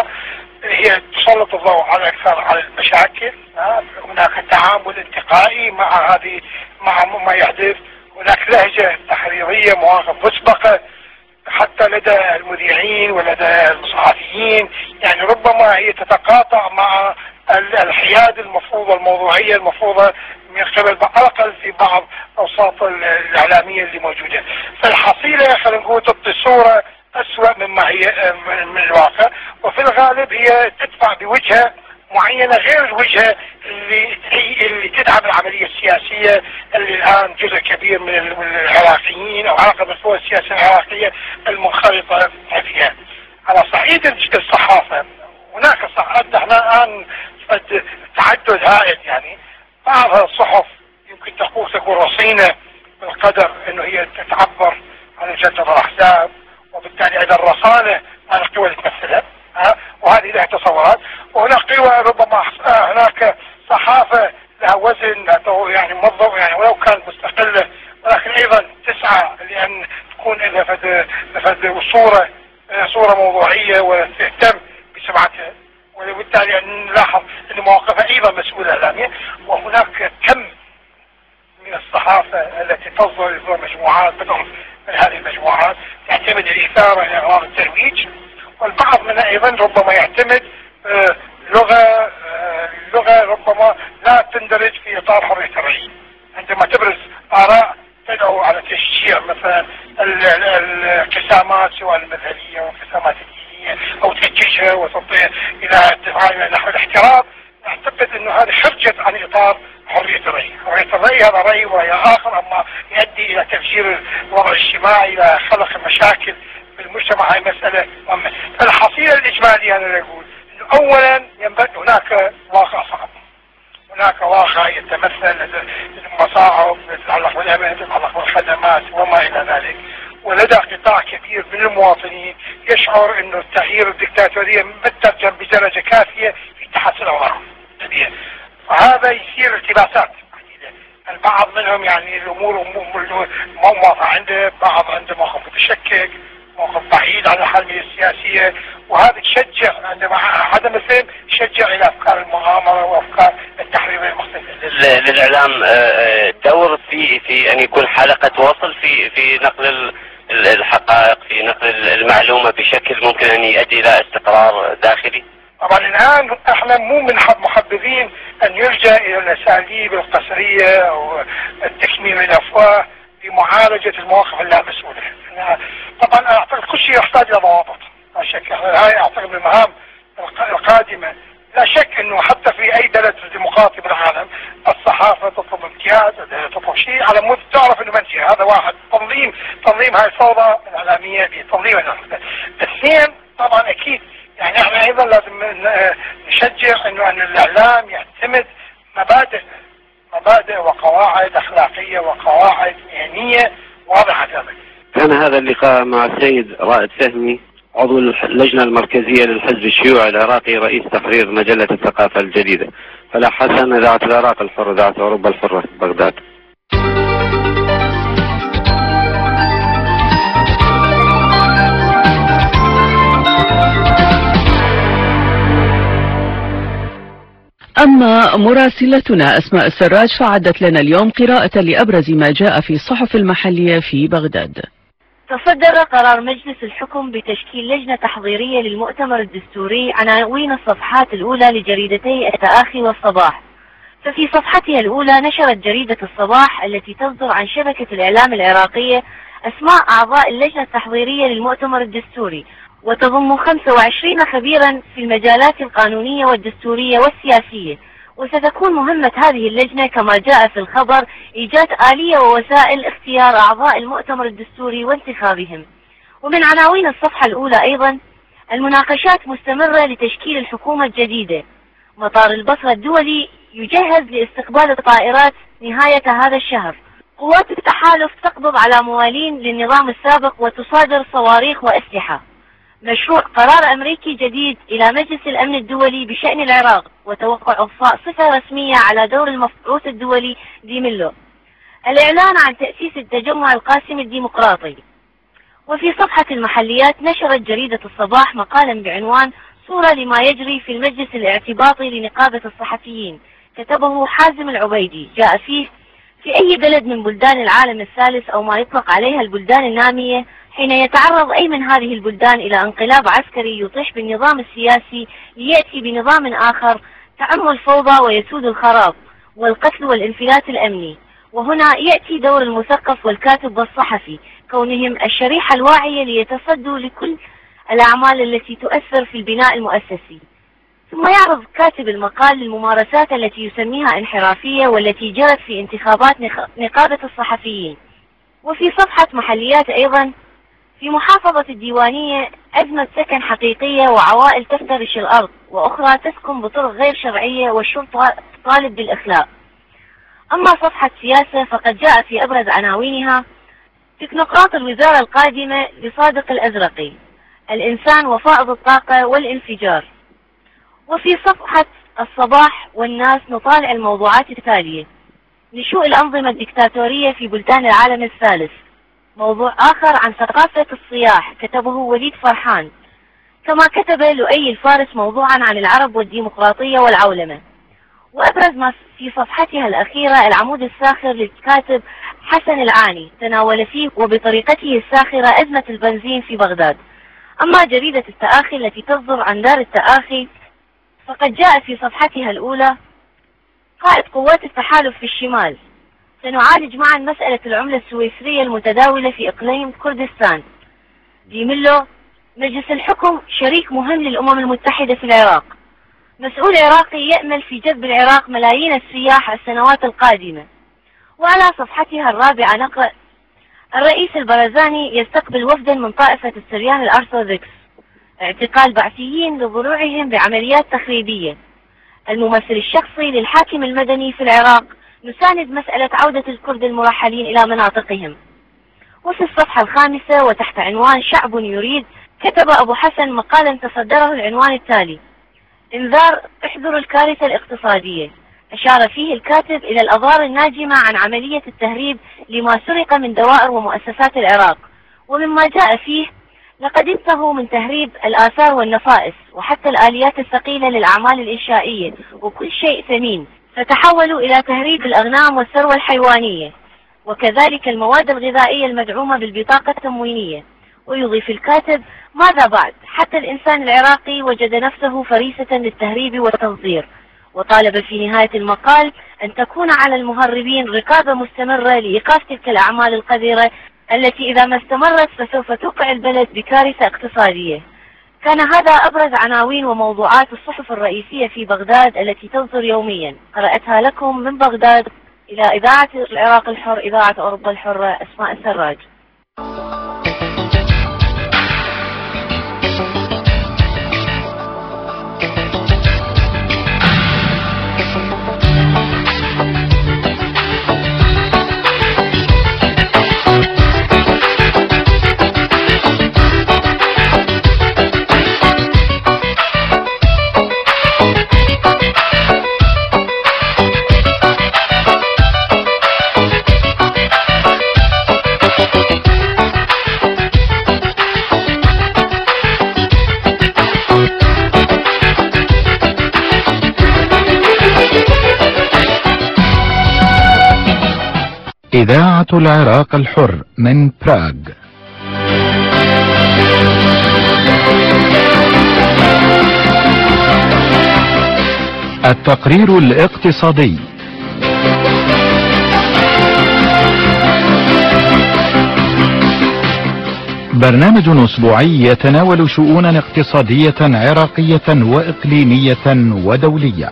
هي تسلط الضوء على أكثر على المشاكل، هناك تعامل انتقائي مع ما يحدث، هناك لهجة تحريرية، مواقف مسبقة حتى لدى المذيعين ولدى الصحفيين، يعني ربما هي تتقاطع مع الحياد المفروضة الموضوعية المفروضة من قبل على الأقل في بعض أوساط الإعلامية اللي موجودة. فالحصيلة خلينا نقول تعطي صورة أسوأ مما هي من الواقع، وفي الغالب هي تدفع بوجهة معينة غير الوجهة اللي تدعم العملية السياسية اللي الآن جزء كبير من العراقيين أو على مستوى السياسة العراقية المنخرطة فيها. على صعيد الصحافة هناك صحافة احنا الآن تعدد هائل، يعني بعض الصحف يمكن تكون رصينة بالقدر انه هي تعبر عن الجدة والاحزاب وبالتالي ايضا رصانة عن القوى اللي تمثلها، وهذه لها تصورات. وهناك قوى ربما هناك صحافة لها وزن يعني منظم، يعني ولو كانت مستقلة ولكن ايضا تسعى لان تكون لها فد صورة موضوعية وتهتم بسمعتها، وبالتالي نلاحظ ان مواقفها ايضا مسؤولة اعلامية. وهناك كم من الصحافة التي تصدر مجموعات من هذه المجموعات تعتمد الإثارة لأغراض الترويج، والبعض منها أيضا ربما يعتمد لغة ربما لا تندرج في إطار حرية الرأي، عندما تبرز آراء تدعو على تشجيع مثلا الانقسامات سواء المذهبية والانقسامات الدينية أو تجيشها وتعطيها إلى الدفاع نحو الاحترام. أعتقد أنه هذا خرجت عن إطار حرية الرأي. حرية الرأي هذا رأي ورأي آخر، أما يؤدي إلى تفجير الوضع الاجتماعي، إلى خلق مشاكل في المجتمع، هاي مسألة مهمة. فالحصيلة الإجمالية أنا أقول أنه أولا ينبغي هناك واقع صعب، هناك واقع يتمثل المصاعب يتعلق بالأمن، يتعلق بالخدمات وما إلى ذلك، ولدى قطاع كبير من المواطنين يشعر أنه التغيير الدكتاتورية مترجم بدرجة كافية في تحسن الأوضاع. فهذا يصير التباسات. البعض منهم يعني الأمور مو واضحة عنده، بعض عنده موقف متشكك، موقف بعيد عن الحرمية السياسية، وهذا تشجع عندما عدم الفهم يشجع إلى أفكار المؤامرة وأفكار التحرير المختلفة. للإعلام دور في أن يكون حلقة وصل في نقل الحقائق، في نقل المعلومة بشكل ممكن أن يؤدي إلى استقرار داخلي. طبعا الآن احنا مو من محبذين أن يلجأ إلى الأساليب القسرية أو التكميم الأفواه في معالجة المواقف اللامسؤولة. طبعا أعتقد كل شيء يحتاج إلى ضوابط، لا شك. هاي أعتقد من المهام القادمة. لا شك أنه حتى في أي بلد ديمقراطي بالعالم الصحافة تطلب امتياز، تطلب شيء على مود تعرف أنه منتهي. هذا واحد. تنظيم هاي الفوضى الإعلامية بتنظيم. اثنين طبعا أكيد يعني احنا ايضا لازم نشجع انه ان الاعلام يعتمد مبادئ وقواعد اخلاقية وقواعد مهنية واضحة تماما. كان هذا اللقاء مع السيد رائد فهمي، عضو اللجنة المركزية للحزب الشيوعي العراقي، رئيس تحرير مجلة الثقافة الجديدة. فلاح حسن، إذاعة العراق الحر، إذاعة أوروبا الحرة، بغداد. أما مراسلتنا أسماء السراج فعدت لنا اليوم قراءة لأبرز ما جاء في الصحف المحلية في بغداد. تصدر قرار مجلس الحكم بتشكيل لجنة تحضيرية للمؤتمر الدستوري عناوين الصفحات الأولى لجريدتي التآخي والصباح. ففي صفحتها الأولى نشرت جريدة الصباح التي تصدر عن شبكة الإعلام العراقية أسماء أعضاء اللجنة التحضيرية للمؤتمر الدستوري، وتضم 25 خبيرا في المجالات القانونية والدستورية والسياسية. وستكون مهمة هذه اللجنة كما جاء في الخبر إيجاد آلية ووسائل اختيار أعضاء المؤتمر الدستوري وانتخابهم. ومن عناوين الصفحة الأولى أيضا المناقشات مستمرة لتشكيل الحكومة الجديدة. مطار البصرة الدولي يجهز لاستقبال الطائرات نهاية هذا الشهر. قوات التحالف تقبض على موالين للنظام السابق وتصادر صواريخ وأسلحة. مشروع قرار أمريكي جديد إلى مجلس الأمن الدولي بشأن العراق، وتوقع إضفاء صفة رسمية على دور المبعوث الدولي ديميلو. الإعلان عن تأسيس التجمع القاسم الديمقراطي. وفي صفحة المحليات نشرت جريدة الصباح مقالا بعنوان صورة لما يجري في المجلس الاعتباطي لنقابة الصحفيين، كتبه حازم العبيدي. جاء فيه: في أي بلد من بلدان العالم الثالث أو ما يطلق عليها البلدان النامية، حين يتعرض أي من هذه البلدان إلى انقلاب عسكري يطيح بالنظام السياسي ليأتي بنظام آخر، تعم الفوضى ويسود الخراب والقتل والانفلات الأمني. وهنا يأتي دور المثقف والكاتب والصحفي، كونهم الشريحة الواعية ليتصدوا لكل الأعمال التي تؤثر في البناء المؤسسي. ثم يعرض كاتب المقال للممارسات التي يسميها انحرافية والتي جرت في انتخابات نقابة الصحفيين. وفي صفحة محليات أيضا: في محافظة الديوانية أزمة سكن حقيقية وعوائل تفترش الأرض وأخرى تسكن بطرق غير شرعية والشرطة تطالب بالإخلاء. أما صفحة سياسة فقد جاء في أبرز عناوينها: تكنوقراط الوزارة القادمة لصادق الأزرقي، الإنسان وفائض الطاقة والانفجار. وفي صفحة الصباح والناس نطالع الموضوعات التالية: نشوء الأنظمة الدكتاتورية في بلدان العالم الثالث. موضوع آخر عن ثقافة الصياح كتبه وليد فرحان، كما كتب لؤي الفارس موضوعا عن العرب والديمقراطية والعولمة. وأبرز ما في صفحتها الأخيرة العمود الساخر للكاتب حسن العاني، تناول فيه وبطريقته الساخرة أزمة البنزين في بغداد. أما جريدة التآخي التي تصدر عن دار التآخي فقد جاء في صفحتها الأولى: قائد قوات التحالف في الشمال، سنعالج معا مسألة العملة السويسرية المتداولة في إقليم كردستان. ديميلو: مجلس الحكم شريك مهم للأمم المتحدة في العراق. مسؤول عراقي يأمل في جذب العراق ملايين السياح السنوات القادمة. وعلى صفحتها الرابعة نقرأ: الرئيس البرزاني يستقبل وفدا من طائفة السريان الأرثوذكس، اعتقال بعثيين لضلوعهم بعمليات تخريبية. الممثل الشخصي للحاكم المدني في العراق، نساند مسألة عودة الكرد المرحلين إلى مناطقهم. وفي الصفحة الخامسة وتحت عنوان شعب يريد، كتب أبو حسن مقالا تصدره العنوان التالي: انذار احذروا الكارثة الاقتصادية. أشار فيه الكاتب إلى الأضرار الناجمة عن عملية التهريب لما سرق من دوائر ومؤسسات العراق، ومما جاء فيه: لقد انتهوا من تهريب الآثار والنفائس وحتى الآليات الثقيلة للأعمال الإنشائية وكل شيء ثمين، فتحولوا إلى تهريب الأغنام والثروة الحيوانية، وكذلك المواد الغذائية المدعومة بالبطاقة التموينية. ويضيف الكاتب: ماذا بعد؟ حتى الإنسان العراقي وجد نفسه فريسة للتهريب والتصدير. وطالب في نهاية المقال أن تكون على المهربين رقابة مستمرة لإيقاف تلك الأعمال القذرة التي إذا ما استمرت فسوف توقع البلد بكارثة اقتصادية. كان هذا أبرز عناوين وموضوعات الصحف الرئيسية في بغداد التي تصدر يوميا. قرأتها لكم من بغداد إلى إذاعة العراق الحر، إذاعة أوروبا الحرة، أسماء السراج. إذاعة العراق الحر من براغ. التقرير الاقتصادي. برنامج أسبوعي يتناول شؤونا اقتصادية عراقية وإقليمية ودولية.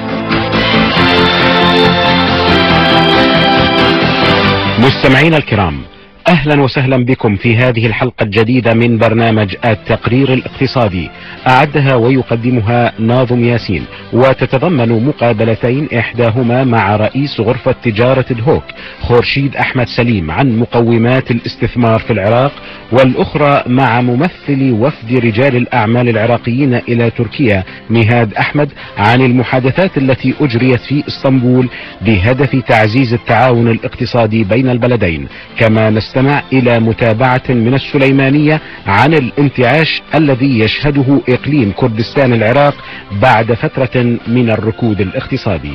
مستمعينا الكرام، أهلا وسهلا بكم في هذه الحلقة الجديدة من برنامج التقرير الاقتصادي، أعدها ويقدمها ناظم ياسين، وتتضمن مقابلتين، إحداهما مع رئيس غرفة تجارة الهوك خورشيد أحمد سليم عن مقومات الاستثمار في العراق، والأخرى مع ممثل وفد رجال الأعمال العراقيين إلى تركيا نهاد أحمد عن المحادثات التي أجريت في اسطنبول بهدف تعزيز التعاون الاقتصادي بين البلدين. كما نستمع إلى متابعة من السليمانية عن الانتعاش الذي يشهده إقليم كردستان العراق بعد فترة من الركود الاقتصادي.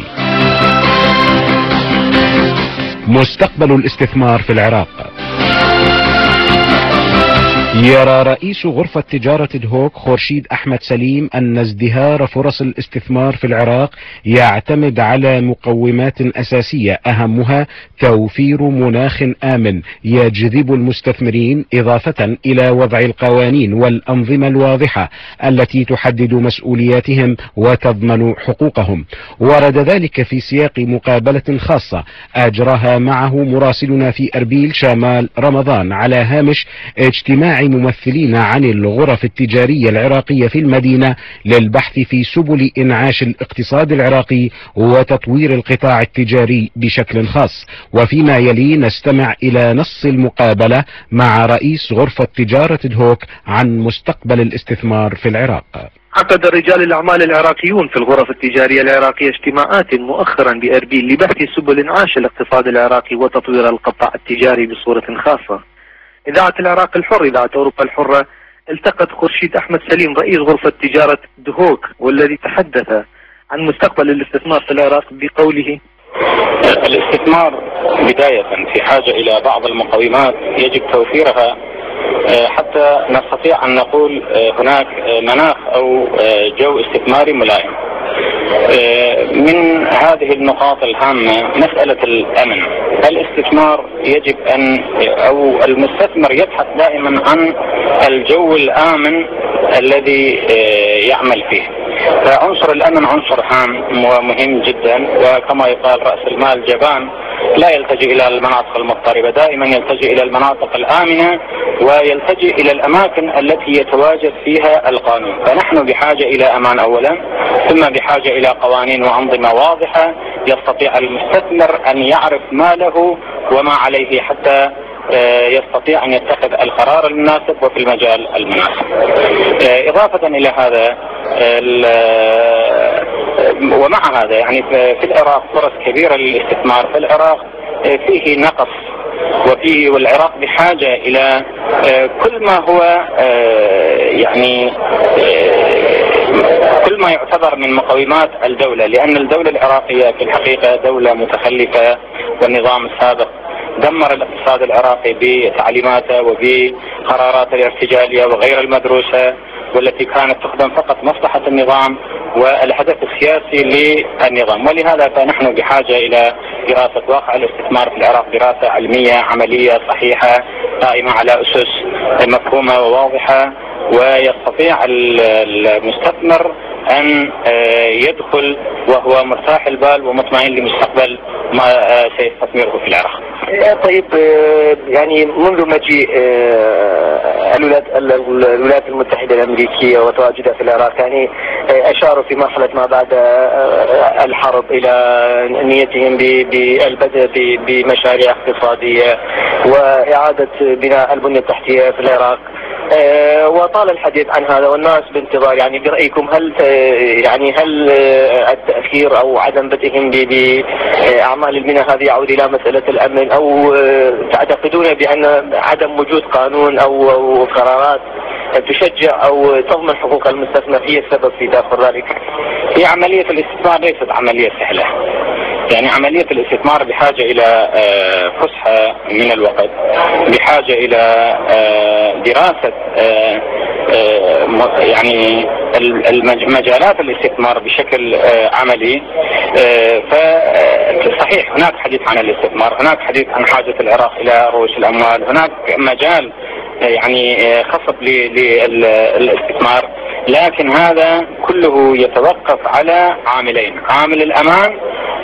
مستقبل الاستثمار في العراق. يرى رئيس غرفة تجارة دهوك خورشيد أحمد سليم أن ازدهار فرص الاستثمار في العراق يعتمد على مقومات أساسية أهمها توفير مناخ آمن يجذب المستثمرين، إضافة إلى وضع القوانين والأنظمة الواضحة التي تحدد مسؤولياتهم وتضمن حقوقهم. ورد ذلك في سياق مقابلة خاصة أجراها معه مراسلنا في أربيل شمال رمضان على هامش اجتماع ممثلين عن الغرف التجارية العراقية في المدينة للبحث في سبل إنعاش الاقتصاد العراقي وتطوير القطاع التجاري بشكل خاص. وفيما يلي نستمع إلى نص المقابلة مع رئيس غرفة تجارة دهوك عن مستقبل الاستثمار في العراق. عقد رجال الأعمال العراقيون في الغرف التجارية العراقية اجتماعات مؤخرا بأربيل لبحث سبل إنعاش الاقتصاد العراقي وتطوير القطاع التجاري بصورة خاصة. إذاعة العراق الحر، إذاعة أوروبا الحرة، التقت خورشيد أحمد سليم رئيس غرفة تجارة دهوك والذي تحدث عن مستقبل الاستثمار في العراق بقوله: الاستثمار بداية في حاجة إلى بعض المقومات يجب توفيرها حتى نستطيع أن نقول هناك مناخ أو جو استثماري ملائم. من هذه النقاط الهامة مسألة الأمن. الاستثمار يجب أن أو المستثمر يبحث دائما عن الجو الآمن الذي يعمل فيه. فعنصر الأمن عنصر هام ومهم جدا، وكما يقال رأس المال جبان، لا يلتجئ إلى المناطق المضطربة، دائما يلتجئ إلى المناطق الآمنة ويلتجئ إلى الأماكن التي يتواجد فيها القانون. فنحن بحاجة إلى أمان أولا، ثم بحاجة إلى قوانين وأنظمة واضحة يستطيع المستثمر أن يعرف ما له وما عليه حتى يستطيع أن يتخذ القرار المناسب وفي المجال المناسب. إضافة إلى هذا ومع هذا يعني في العراق فرص كبيرة للاستثمار. في العراق فيه نقص والعراق بحاجة إلى كل ما هو يعني كل ما يعتبر من مقومات الدولة، لأن الدولة العراقية في الحقيقة دولة متخلفة، والنظام السابق دمر الاقتصاد العراقي بتعليماته وبقراراته الارتجالية وغير المدروسة، والتي كانت تخدم فقط مصلحة النظام والهدف السياسي للنظام. ولهذا فنحن بحاجة إلى دراسة واقع الاستثمار في العراق، دراسة علمية عملية صحيحة قائمة على أسس مفهومة وواضحة، ويستطيع المستثمر أن يدخل وهو مرتاح البال ومطمئن لمستقبل ما سيستثمره في العراق. طيب، يعني منذ مجيء الولايات المتحدة الأمريكية وتواجدها في العراق، يعني أشاروا في مرحلة ما بعد الحرب إلى نيتهم بالبدء بمشاريع اقتصادية وإعادة بناء البنية التحتية في العراق، وطال الحديث عن هذا والناس بانتظار. يعني برأيكم هل التأخير أو عدم بدئهم بأعمال البناء هذه يعود إلى مسألة الأمن، أو تعتقدون بأن عدم وجود قانون أو قرارات تشجع أو تضمن حقوق المستثمر هي السبب في تأخر ذلك؟ هي عملية الاستثمار ليست عملية سهلة. يعني عملية الاستثمار بحاجة إلى فسحة من الوقت، بحاجة إلى دراسة يعني مجالات الاستثمار بشكل عملي. فصحيح هناك حديث عن الاستثمار، هناك حديث عن حاجة العراق إلى رؤوس الأموال، هناك مجال يعني خاص للاستثمار، لكن هذا كله يتوقف على عاملين: عامل الأمان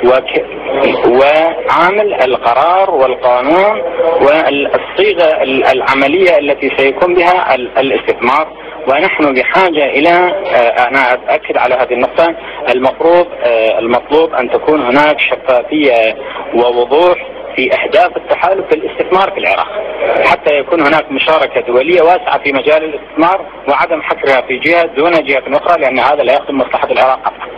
وعامل القرار والقانون والصيغة العملية التي سيكون بها الاستثمار. ونحن بحاجة إلى، أنا أؤكد على هذه النقطة، المطلوب أن تكون هناك شفافية ووضوح في أهداف التحالف في الاستثمار في العراق، حتى يكون هناك مشاركة دولية واسعة في مجال الاستثمار وعدم حكرها في جهة دون جهة أخرى، لأن هذا لا يخدم مصلحة العراق قطعا.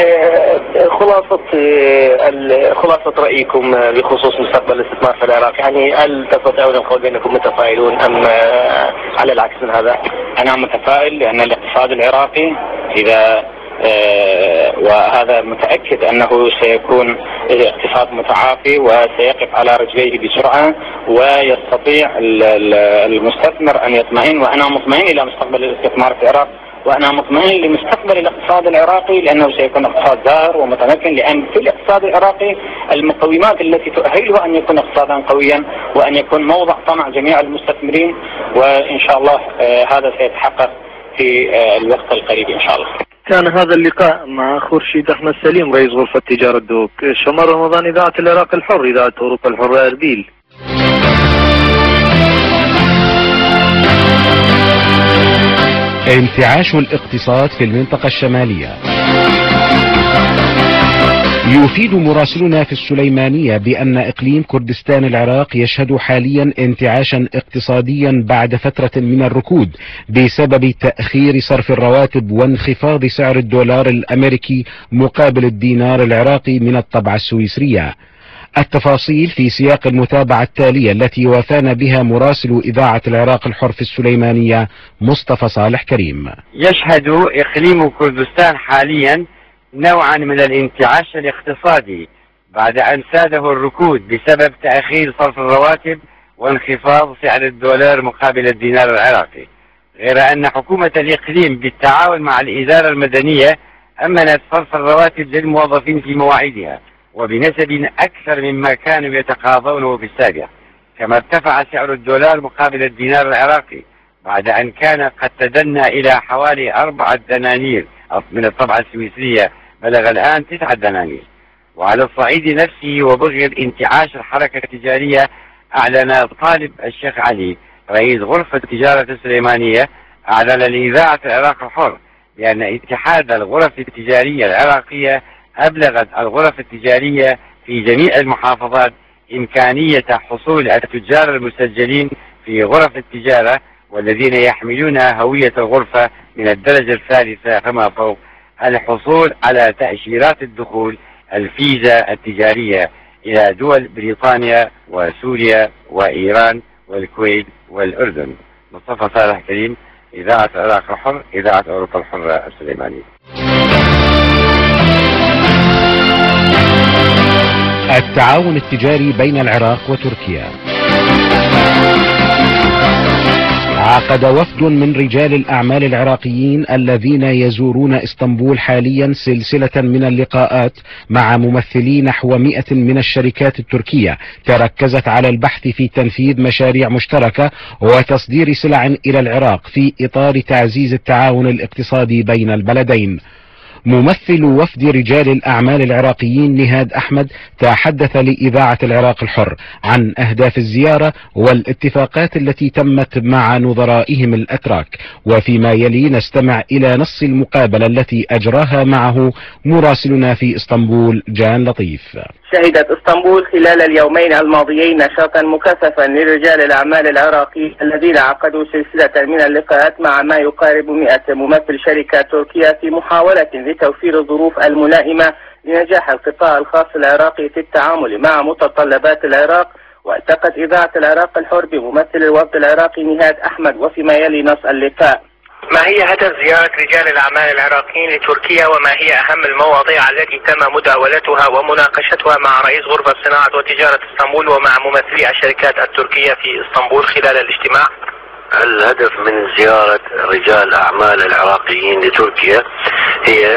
خلاصة رأيكم بخصوص مستقبل الاستثمار في العراق، يعني هل تستطيعون القول بأنكم متفائلون أم على العكس من هذا؟ أنا متفائل، لأن الاقتصاد العراقي إذا وهذا متأكد أنه سيكون اقتصاد متعافي وسيقف على رجليه بسرعة، ويستطيع المستثمر أن يطمئن. وأنا مطمئن إلى مستقبل الاستثمار في العراق، وأنا مطمئن لمستقبل الاقتصاد العراقي، لأنه سيكون اقتصاد زاهر ومتمكن، لأن في الاقتصاد العراقي المقومات التي تؤهله أن يكون اقتصادا قويا وأن يكون موضع طمع جميع المستثمرين، وإن شاء الله هذا سيتحقق في الوقت القريب إن شاء الله. كان هذا اللقاء مع خورشيد أحمد سليم رئيس غرفة تجارة دوك. شمال رمضان، إذاعة العراق الحر، إذاعة أوروبا الحرة، أربيل. انتعاش الاقتصاد في المنطقة الشمالية. يفيد مراسلنا في السليمانية بأن إقليم كردستان العراق يشهد حاليا انتعاشا اقتصاديا بعد فترة من الركود بسبب تأخير صرف الرواتب وانخفاض سعر الدولار الأمريكي مقابل الدينار العراقي من الطبعة السويسرية. التفاصيل في سياق المتابعة التالية التي وافانا بها مراسل إذاعة العراق الحر في السليمانية مصطفى صالح كريم. يشهد إقليم كردستان حاليا نوعا من الانتعاش الاقتصادي بعد أن ساده الركود بسبب تأخير صرف الرواتب وانخفاض سعر الدولار مقابل الدينار العراقي، غير أن حكومة الإقليم بالتعاون مع الإدارة المدنية أمنت صرف الرواتب للموظفين في مواعيدها وبنسب أكثر مما كانوا يتقاضونه في السابق. كما ارتفع سعر الدولار مقابل الدينار العراقي بعد أن كان قد تدنى إلى حوالي 4 دنانير من الطبعة السويسرية، بلغ الآن 9 دنانير. وعلى الصعيد نفسه وبغية انتعاش الحركة التجارية، أعلن طالب الشيخ علي رئيس غرفة تجارة السليمانية أعلن لإذاعة العراق الحر بأن اتحاد الغرف التجارية العراقية أبلغت الغرف التجارية في جميع المحافظات إمكانية حصول التجار المسجلين في غرف التجارة والذين يحملون هوية الغرفة من الدرجة الثالثة فما فوق الحصول على تأشيرات الدخول الفيزا التجارية إلى دول بريطانيا وسوريا وإيران والكويت والأردن. مصطفى صالح كريم، إذاعة العراق الحر، إذاعة أوروبا الحرة السليمانية. التعاون التجاري بين العراق وتركيا. عقد وفد من رجال الأعمال العراقيين الذين يزورون اسطنبول حاليا سلسلة من اللقاءات مع ممثلي نحو 100 من الشركات التركية تركزت على البحث في تنفيذ مشاريع مشتركة وتصدير سلع إلى العراق في إطار تعزيز التعاون الاقتصادي بين البلدين. ممثل وفد رجال الأعمال العراقيين نهاد أحمد تحدث لإذاعة العراق الحر عن أهداف الزيارة والاتفاقات التي تمت مع نظرائهم الأتراك، وفيما يلي نستمع إلى نص المقابلة التي أجراها معه مراسلنا في اسطنبول جان لطيف. شهدت اسطنبول خلال اليومين الماضيين نشاطا مكثفا لرجال الأعمال العراقيين الذين عقدوا سلسلة من اللقاءات مع ما يقارب 100 ممثل شركة تركيا في محاولة لتوفير الظروف الملائمة لنجاح القطاع الخاص العراقي في التعامل مع متطلبات العراق. والتقت إذاعة العراق الحر بممثل الوفد العراقي نهاد أحمد، وفيما يلي نص اللقاء. ما هي هدف زيارة رجال الأعمال العراقيين لتركيا، وما هي أهم المواضيع التي تم مداولتها ومناقشتها مع رئيس غرفة صناعة وتجارة اسطنبول ومع ممثلي الشركات التركية في اسطنبول خلال الاجتماع؟ الهدف من زيارة رجال الأعمال العراقيين لتركيا هي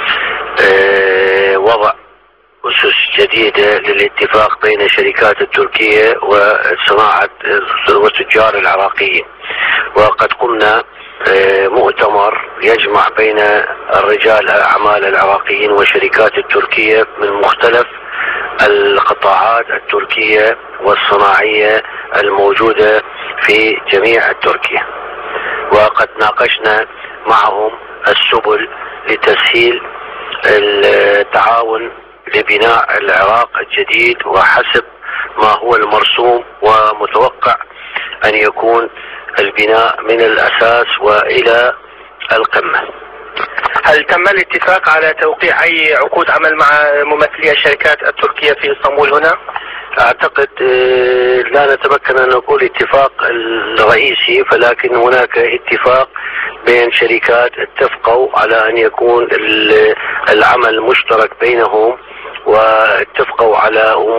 وضع أسس جديدة للاتفاق بين الشركات التركية وصناعة والتجار العراقيين. وقد قمنا مؤتمر يجمع بين الرجال الأعمال العراقيين والشركات التركية من مختلف القطاعات التركية والصناعية الموجودة في جميع تركيا، وقد ناقشنا معهم السبل لتسهيل التعاون لبناء العراق الجديد وحسب ما هو المرسوم ومتوقع أن يكون البناء من الأساس وإلى القمة. هل تم الاتفاق على توقيع أي عقود عمل مع ممثلي الشركات التركية في اسطنبول هنا؟ أعتقد لا نتمكن أن نقول اتفاق الرئيسي، فلكن هناك اتفاق بين شركات اتفقوا على أن يكون العمل مشترك بينهم، واتفقوا على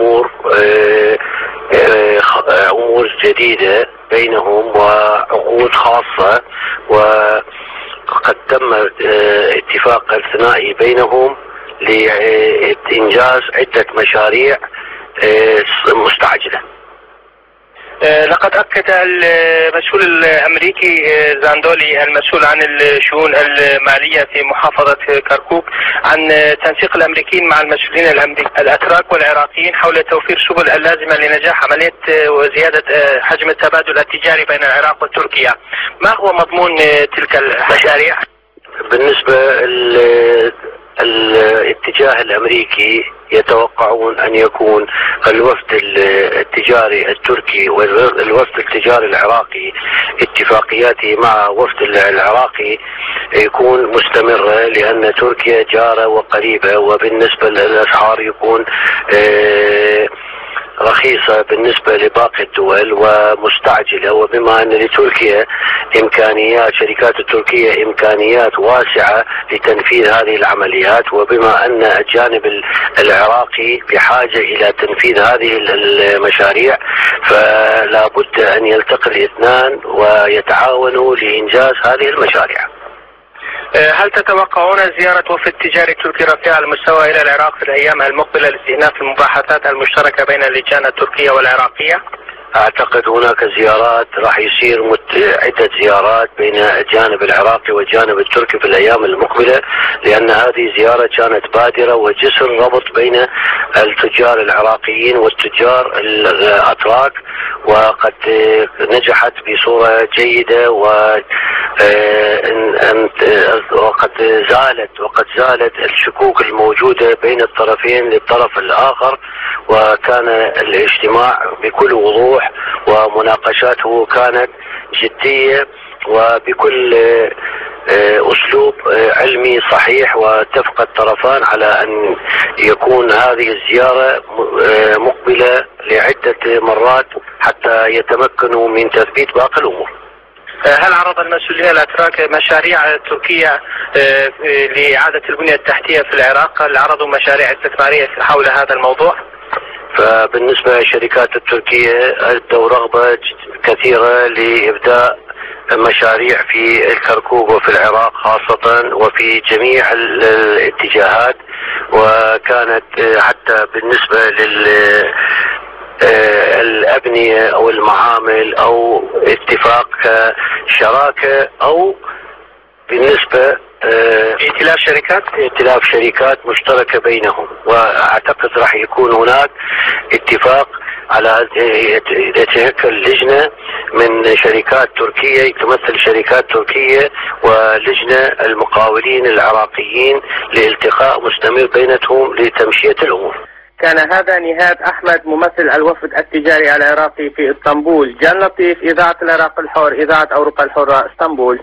أمور جديدة بينهم وعقود خاصة، وقد تم اتفاق ثنائي بينهم لإنجاز عدة مشاريع مستعجلة. لقد أكد المسؤول الأمريكي زاندولي المسؤول عن الشؤون المالية في محافظة كركوك عن تنسيق الأمريكيين مع المسؤولين الأتراك والعراقيين حول توفير سبل اللازمة لنجاح عملية وزيادة حجم التبادل التجاري بين العراق وتركيا. ما هو مضمون تلك المشاريع؟ بالنسبة الاتجاه الأمريكي يتوقعون أن يكون الوفد التجاري التركي والوفد التجاري العراقي اتفاقياته مع وفد العراقي يكون مستمرة، لأن تركيا جارة وقريبة، وبالنسبة للأسعار يكون رخيصة بالنسبة لباقي الدول ومستعجلة. وبما أن لتركيا إمكانيات، شركات التركية إمكانيات واسعة لتنفيذ هذه العمليات، وبما أن الجانب العراقي بحاجة إلى تنفيذ هذه المشاريع، فلا بد أن يلتقي الاثنان ويتعاونوا لإنجاز هذه المشاريع. هل تتوقعون زيارة وفد تجاري تركي رفيع المستوى إلى العراق في الأيام المقبلة لاستئناف المباحثات المشتركة بين اللجان التركية والعراقية؟ أعتقد هناك زيارات، راح يصير عدة زيارات بين الجانب العراقي والجانب التركي في الأيام المقبلة، لأن هذه زيارة كانت بادرة وجسر ربط بين التجار العراقيين والتجار الأتراك، وقد نجحت بصورة جيدة، وقد زالت الشكوك الموجودة بين الطرفين للطرف الآخر، وكان الاجتماع بكل وضوح ومناقشاته كانت جدية وبكل أسلوب علمي صحيح، واتفق الطرفان على أن يكون هذه الزيارة مقبلة لعدة مرات حتى يتمكنوا من تثبيت باقي الأمور. هل عرض المسؤولين الأتراك مشاريع تركية لإعادة البنية التحتية في العراق؟ هل عرضوا مشاريع استثمارية حول هذا الموضوع؟ فبالنسبة للشركات التركية أدوا رغبة كثيرة لإبداء مشاريع في الكركوك وفي العراق خاصة، وفي جميع الاتجاهات، وكانت حتى بالنسبة الأبنية أو المعامل أو اتفاق شراكة أو بالنسبة ائتلاف شركات مشتركة بينهم. وأعتقد راح يكون هناك اتفاق على يتشكل لجنة من شركات تركية تمثل شركات تركية ولجنة المقاولين العراقيين لالتقاء مستمر بينهم لتمشية الأمور. كان هذا نهاد أحمد ممثل الوفد التجاري العراقي في اسطنبول. جان لطيف، إذاعة العراق الحر، إذاعة أوروبا الحرة، اسطنبول.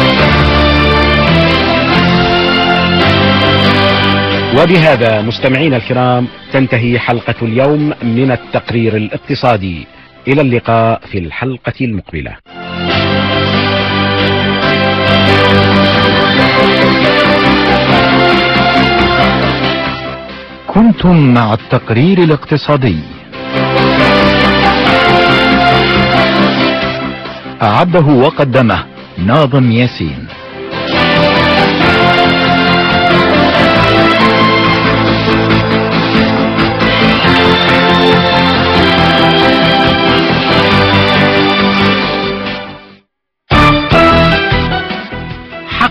وبهذا مستمعينا الكرام تنتهي حلقة اليوم من التقرير الاقتصادي. إلى اللقاء في الحلقة المقبلة. كنتم مع التقرير الاقتصادي، أعده وقدمه ناظم ياسين.